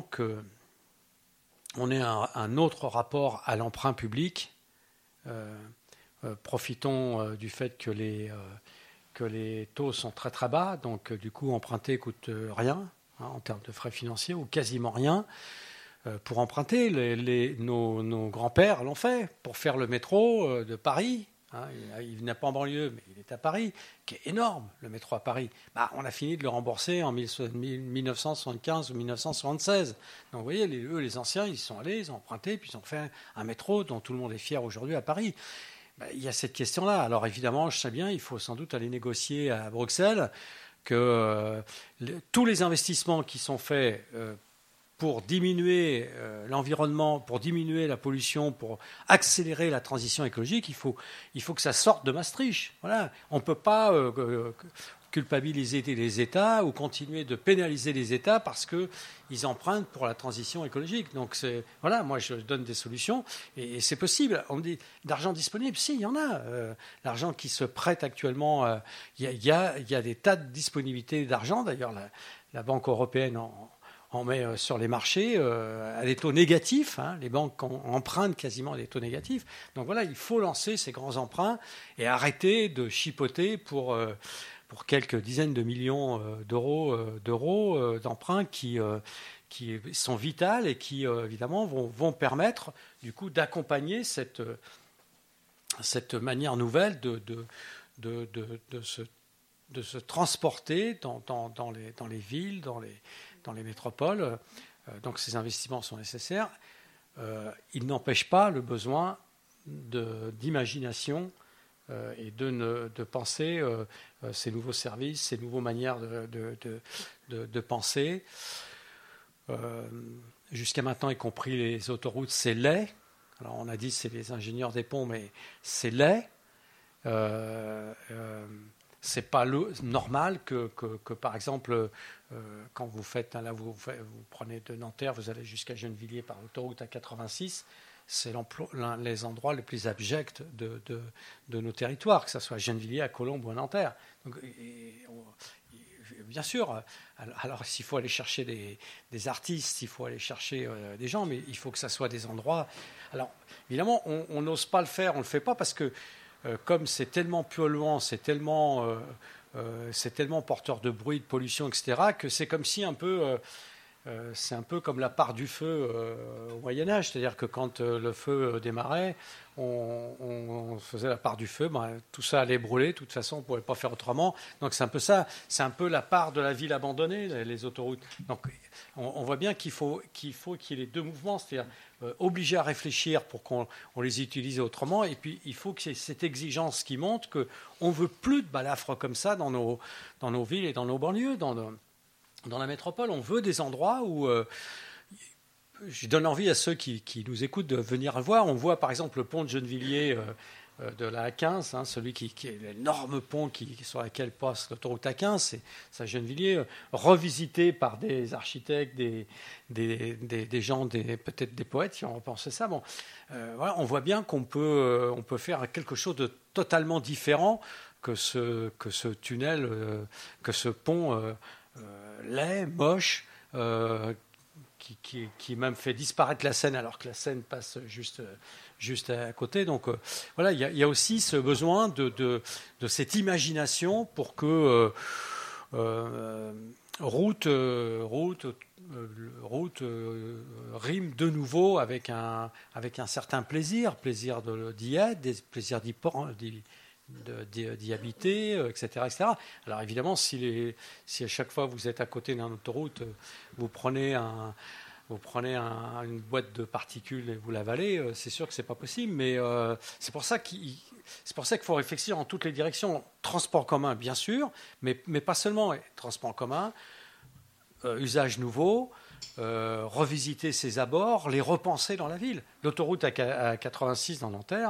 qu'on ait un, un autre rapport à l'emprunt public. Euh, euh, profitons euh, du fait que les, euh, que les taux sont très très bas, donc euh, du coup emprunter coûte rien hein, en termes de frais financiers ou quasiment rien. Euh, pour emprunter, les, les, nos, nos grands-pères l'ont fait pour faire le métro euh, de Paris. Hein, il n'est pas en banlieue, mais il est à Paris, qui est énorme, le métro à Paris. Bah, on a fini de le rembourser en mille neuf cent soixante-quinze ou mille neuf cent soixante-seize. Donc vous voyez, les, eux, les anciens, ils sont allés, ils ont emprunté, puis ils ont fait un métro dont tout le monde est fier aujourd'hui à Paris. Bah, il y a cette question-là. Alors évidemment, je sais bien, il faut sans doute aller négocier à Bruxelles que euh, les, tous les investissements qui sont faits... Euh, pour diminuer euh, l'environnement, pour diminuer la pollution, pour accélérer la transition écologique, il faut, il faut que ça sorte de Maastricht. Voilà. On ne peut pas euh, euh, culpabiliser les États ou continuer de pénaliser les États parce qu'ils empruntent pour la transition écologique. Donc, c'est, voilà, moi, je donne des solutions et, et c'est possible. On me dit, d'argent disponible, si, il y en a. Euh, l'argent qui se prête actuellement, euh, il y, y, a, y a des tas de disponibilités d'argent. D'ailleurs, la, la Banque européenne en on met sur les marchés euh, à des taux négatifs. Hein, les banques empruntent quasiment à des taux négatifs. Donc voilà, il faut lancer ces grands emprunts et arrêter de chipoter pour, euh, pour quelques dizaines de millions d'euros, d'euros d'emprunts qui, qui sont vitales et qui, évidemment, vont, vont permettre, du coup, d'accompagner cette, cette manière nouvelle de, de, de, de, de, se, de se transporter dans, dans, dans, les, dans les villes, dans les, dans les métropoles. Donc, ces investissements sont nécessaires. Euh, ils n'empêchent pas le besoin de, d'imagination euh, et de, ne, de penser euh, ces nouveaux services, ces nouvelles manières de, de, de, de, de penser. Euh, jusqu'à maintenant, y compris les autoroutes, c'est laid. Alors on a dit c'est les ingénieurs des ponts, mais c'est laid. Euh, euh, c'est pas le, normal que, que, que, par exemple, euh, quand vous faites, là vous, vous prenez de Nanterre, vous allez jusqu'à Gennevilliers par l'autoroute A quatre-vingt-six, c'est l'un des endroits les plus abjects de, de, de nos territoires, que ce soit à Gennevilliers, à Colombes ou à Nanterre. Donc, et, on, bien sûr, alors s'il faut aller chercher des, des artistes, s'il faut aller chercher euh, des gens, mais il faut que ça soit des endroits. Alors, évidemment, on n'ose pas le faire, on ne le fait pas parce que, euh, comme c'est tellement polluant, c'est tellement, euh, euh, c'est tellement porteur de bruit, de pollution, et cetera, que c'est comme si un peu. Euh, Euh, c'est un peu comme la part du feu euh, au Moyen-Âge, c'est-à-dire que quand euh, le feu démarrait, on, on, on faisait la part du feu, ben, tout ça allait brûler, de toute façon on ne pouvait pas faire autrement. Donc c'est un peu ça, c'est un peu la part de la ville abandonnée, les, les autoroutes. Donc on, on voit bien qu'il faut qu'il faut qu'il y ait les deux mouvements, c'est-à-dire euh, obligé à réfléchir pour qu'on on les utilise autrement, et puis il faut qu'il y ait cette exigence qui monte qu'on ne veut plus de balafres comme ça dans nos, dans nos villes et dans nos banlieues, dans nos, Dans la métropole, on veut des endroits où euh, je donne envie à ceux qui, qui nous écoutent de venir voir. On voit par exemple le pont de Gennevilliers euh, euh, de la A quinze, hein, celui qui, qui est l'énorme pont qui, sur lequel passe l'autoroute A quinze, c'est, c'est à Gennevilliers, euh, revisité par des architectes, des, des, des, des gens, des, peut-être des poètes qui ont repensé ça. Bon, euh, voilà, on voit bien qu'on peut, euh, on peut faire quelque chose de totalement différent que ce, que ce tunnel, euh, que ce pont. Euh, Euh, laid, moche, euh, qui, qui, qui même fait disparaître la Seine alors que la Seine passe juste, juste à côté. Donc euh, voilà, il y, y a aussi ce besoin de, de, de cette imagination pour que euh, euh, route, euh, route, euh, route euh, rime de nouveau avec un, avec un certain plaisir, plaisir de, d'y être, des plaisirs d'y, d'y De, d'y, d'y habiter, et cetera, et cetera. Alors évidemment, si, les, si à chaque fois vous êtes à côté d'une autoroute, vous prenez, un, vous prenez un, une boîte de particules et vous l'avalez, c'est sûr que c'est pas possible. Mais euh, c'est pour ça qu'il, c'est pour ça qu'il faut réfléchir en toutes les directions. Transport commun, bien sûr, mais, mais pas seulement. Transport commun, euh, usage nouveau. Euh, revisiter ses abords, les repenser dans la ville. L'autoroute à quatre-vingt-six dans Nanterre.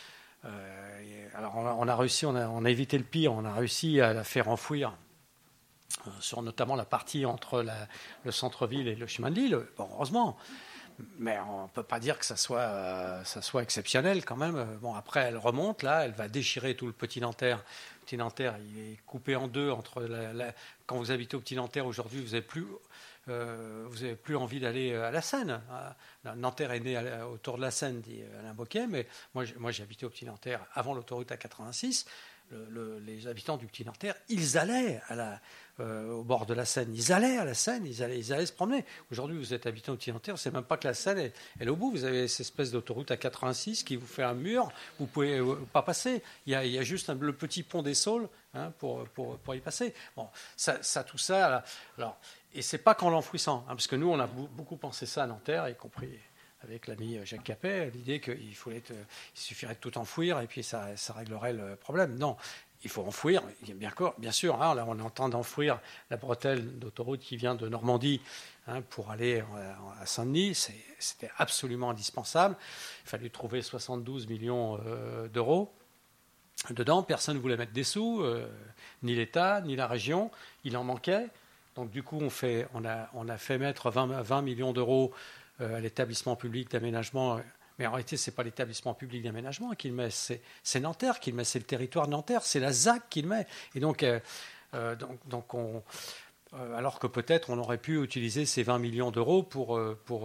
Euh, alors on a, on a réussi, on a, on a évité le pire, on a réussi à la faire enfouir euh, sur notamment la partie entre la, le centre-ville et le chemin de Lille. Bon, heureusement, mais on ne peut pas dire que ça soit, euh, ça soit exceptionnel quand même. Bon, après elle remonte là, elle va déchirer tout le Petit Nanterre. Le Petit Nanterre, il est coupé en deux entre la, la, quand vous habitez au Petit Nanterre aujourd'hui, vous n'avez plus Euh, vous n'avez plus envie d'aller à la Seine. Nanterre est né à, autour de la Seine, dit Alain Bocquet, mais moi, moi j'ai habité au Petit Nanterre avant l'autoroute A quatre-vingt-six. Le, le, les habitants du Petit Nanterre, ils allaient à la, euh, au bord de la Seine. Ils allaient à la Seine, ils allaient, ils allaient se promener. Aujourd'hui, vous êtes habitant au Petit Nanterre, vous ne savez même pas que la Seine est, est au bout. Vous avez cette espèce d'autoroute A quatre-vingt-six qui vous fait un mur, vous ne pouvez pas passer. Il y a, il y a juste un, le petit pont des Saules hein, pour, pour, pour y passer. Bon, ça, ça tout ça... Alors, et c'est pas qu'en l'enfouissant, hein, parce que nous, on a beaucoup pensé ça à Nanterre, y compris avec l'ami Jacques Capet, l'idée qu'il fallait, il suffirait de tout enfouir et puis ça, ça réglerait le problème. Non, il faut enfouir, bien, bien sûr. Hein, là, on est en train d'enfouir la bretelle d'autoroute qui vient de Normandie hein, pour aller à Saint-Denis. C'est, c'était absolument indispensable. Il fallait trouver soixante-douze millions euh, d'euros. Dedans, personne ne voulait mettre des sous, euh, ni l'État, ni la région. Il en manquait. Donc du coup, on, fait, on, a, on a fait mettre vingt, vingt millions d'euros euh, à l'établissement public d'aménagement. Mais en réalité, ce n'est pas l'établissement public d'aménagement qui le met, c'est, c'est Nanterre qui le met, c'est le territoire de Nanterre, c'est la Z A C qui le met. Et donc, euh, euh, donc, donc on, euh, alors que peut-être on aurait pu utiliser ces vingt millions d'euros pour, euh, pour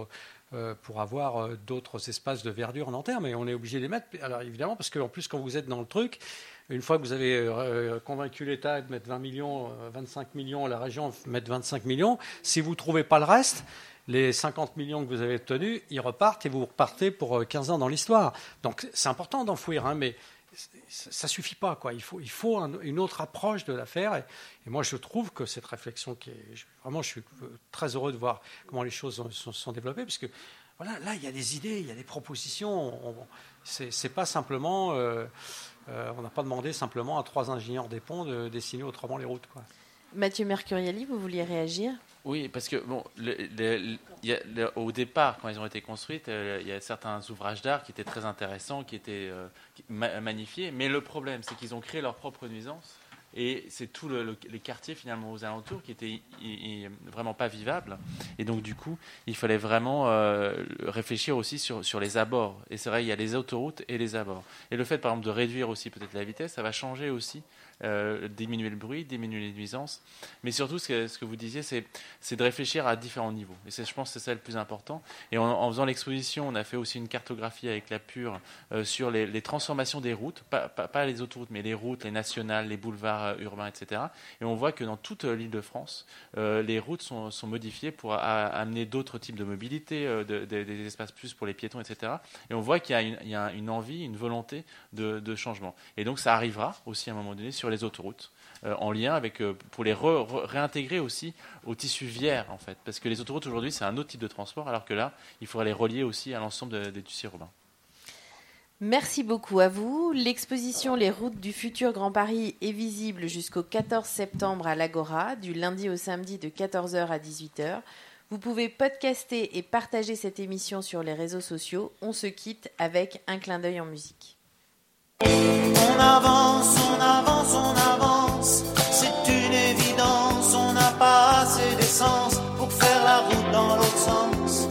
euh, pour avoir euh, d'autres espaces de verdure en Nanterre, mais on est obligé de les mettre. Alors évidemment, parce qu'en plus, quand vous êtes dans le truc, une fois que vous avez euh, convaincu l'État de mettre vingt millions, euh, vingt-cinq millions, la région de mettre vingt-cinq millions, si vous ne trouvez pas le reste, les cinquante millions que vous avez obtenus, ils repartent et vous repartez pour quinze ans dans l'histoire. Donc c'est important d'enfouir, hein, mais ça ne suffit pas, quoi. Il faut, il faut un, une autre approche de l'affaire. Et, et moi, je trouve que cette réflexion, qui est, vraiment, je suis très heureux de voir comment les choses sont, sont développées, parce que voilà, là, il y a des idées, il y a des propositions. On, c'est, c'est pas simplement, euh, euh, on n'a pas demandé simplement à trois ingénieurs des ponts de dessiner autrement les routes, quoi. Mathieu Mercuriali, vous vouliez réagir ? Oui, parce que bon, le, le, le, y a, le, au départ, quand ils ont été construites, euh, il y a certains ouvrages d'art qui étaient très intéressants, qui étaient euh, ma- magnifiés. Mais le problème, c'est qu'ils ont créé leur propre nuisance. Et c'est tout le, le, les quartiers finalement aux alentours qui étaient y, y, vraiment pas vivables. Et donc du coup, il fallait vraiment euh, réfléchir aussi sur, sur les abords. Et c'est vrai, il y a les autoroutes et les abords. Et le fait, par exemple, de réduire aussi peut-être la vitesse, ça va changer aussi. Euh, diminuer le bruit, diminuer les nuisances. Mais surtout, ce que, ce que vous disiez, c'est, c'est de réfléchir à différents niveaux. Et c'est, je pense que c'est ça le plus important. Et en, en faisant l'exposition, on a fait aussi une cartographie avec la Pure euh, sur les, les transformations des routes, pas, pas, pas les autoroutes, mais les routes, les nationales, les boulevards euh, urbains, et cetera. Et on voit que dans toute l'île de France, euh, les routes sont, sont modifiées pour a, amener d'autres types de mobilité, euh, de, de, des espaces plus pour les piétons, et cetera. Et on voit qu'il y a une, il y a une envie, une volonté de, de changement. Et donc, ça arrivera aussi à un moment donné sur les autoroutes, euh, en lien avec, euh, pour les re, re, réintégrer aussi au tissu viaire, en fait. Parce que les autoroutes, aujourd'hui, c'est un autre type de transport, alors que là, il faudrait les relier aussi à l'ensemble de, des tissus urbains. Merci beaucoup à vous. L'exposition Les routes du futur Grand Paris est visible jusqu'au quatorze septembre à l'Agora, du lundi au samedi de quatorze heures à dix-huit heures. Vous pouvez podcaster et partager cette émission sur les réseaux sociaux. On se quitte avec un clin d'œil en musique. On avance, on avance, on avance, c'est une évidence, on n'a pas assez d'essence pour faire la route dans l'autre sens.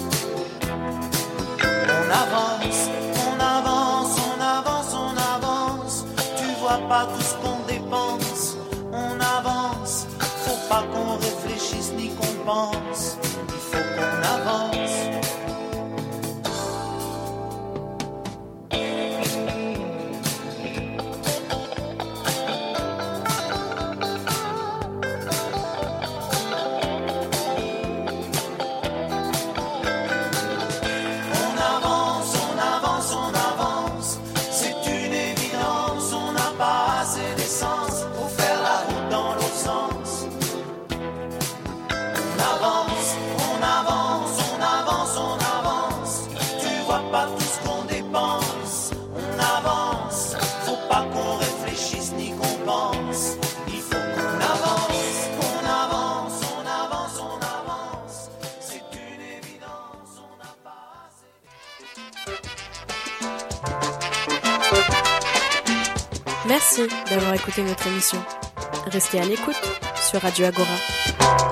On avance, on avance, on avance, on avance, tu vois pas tout ce qu'on dépense. On avance, faut pas qu'on réfléchisse ni qu'on pense, il faut qu'on avance. Merci d'avoir écouté notre émission. Restez à l'écoute sur Radio Agora.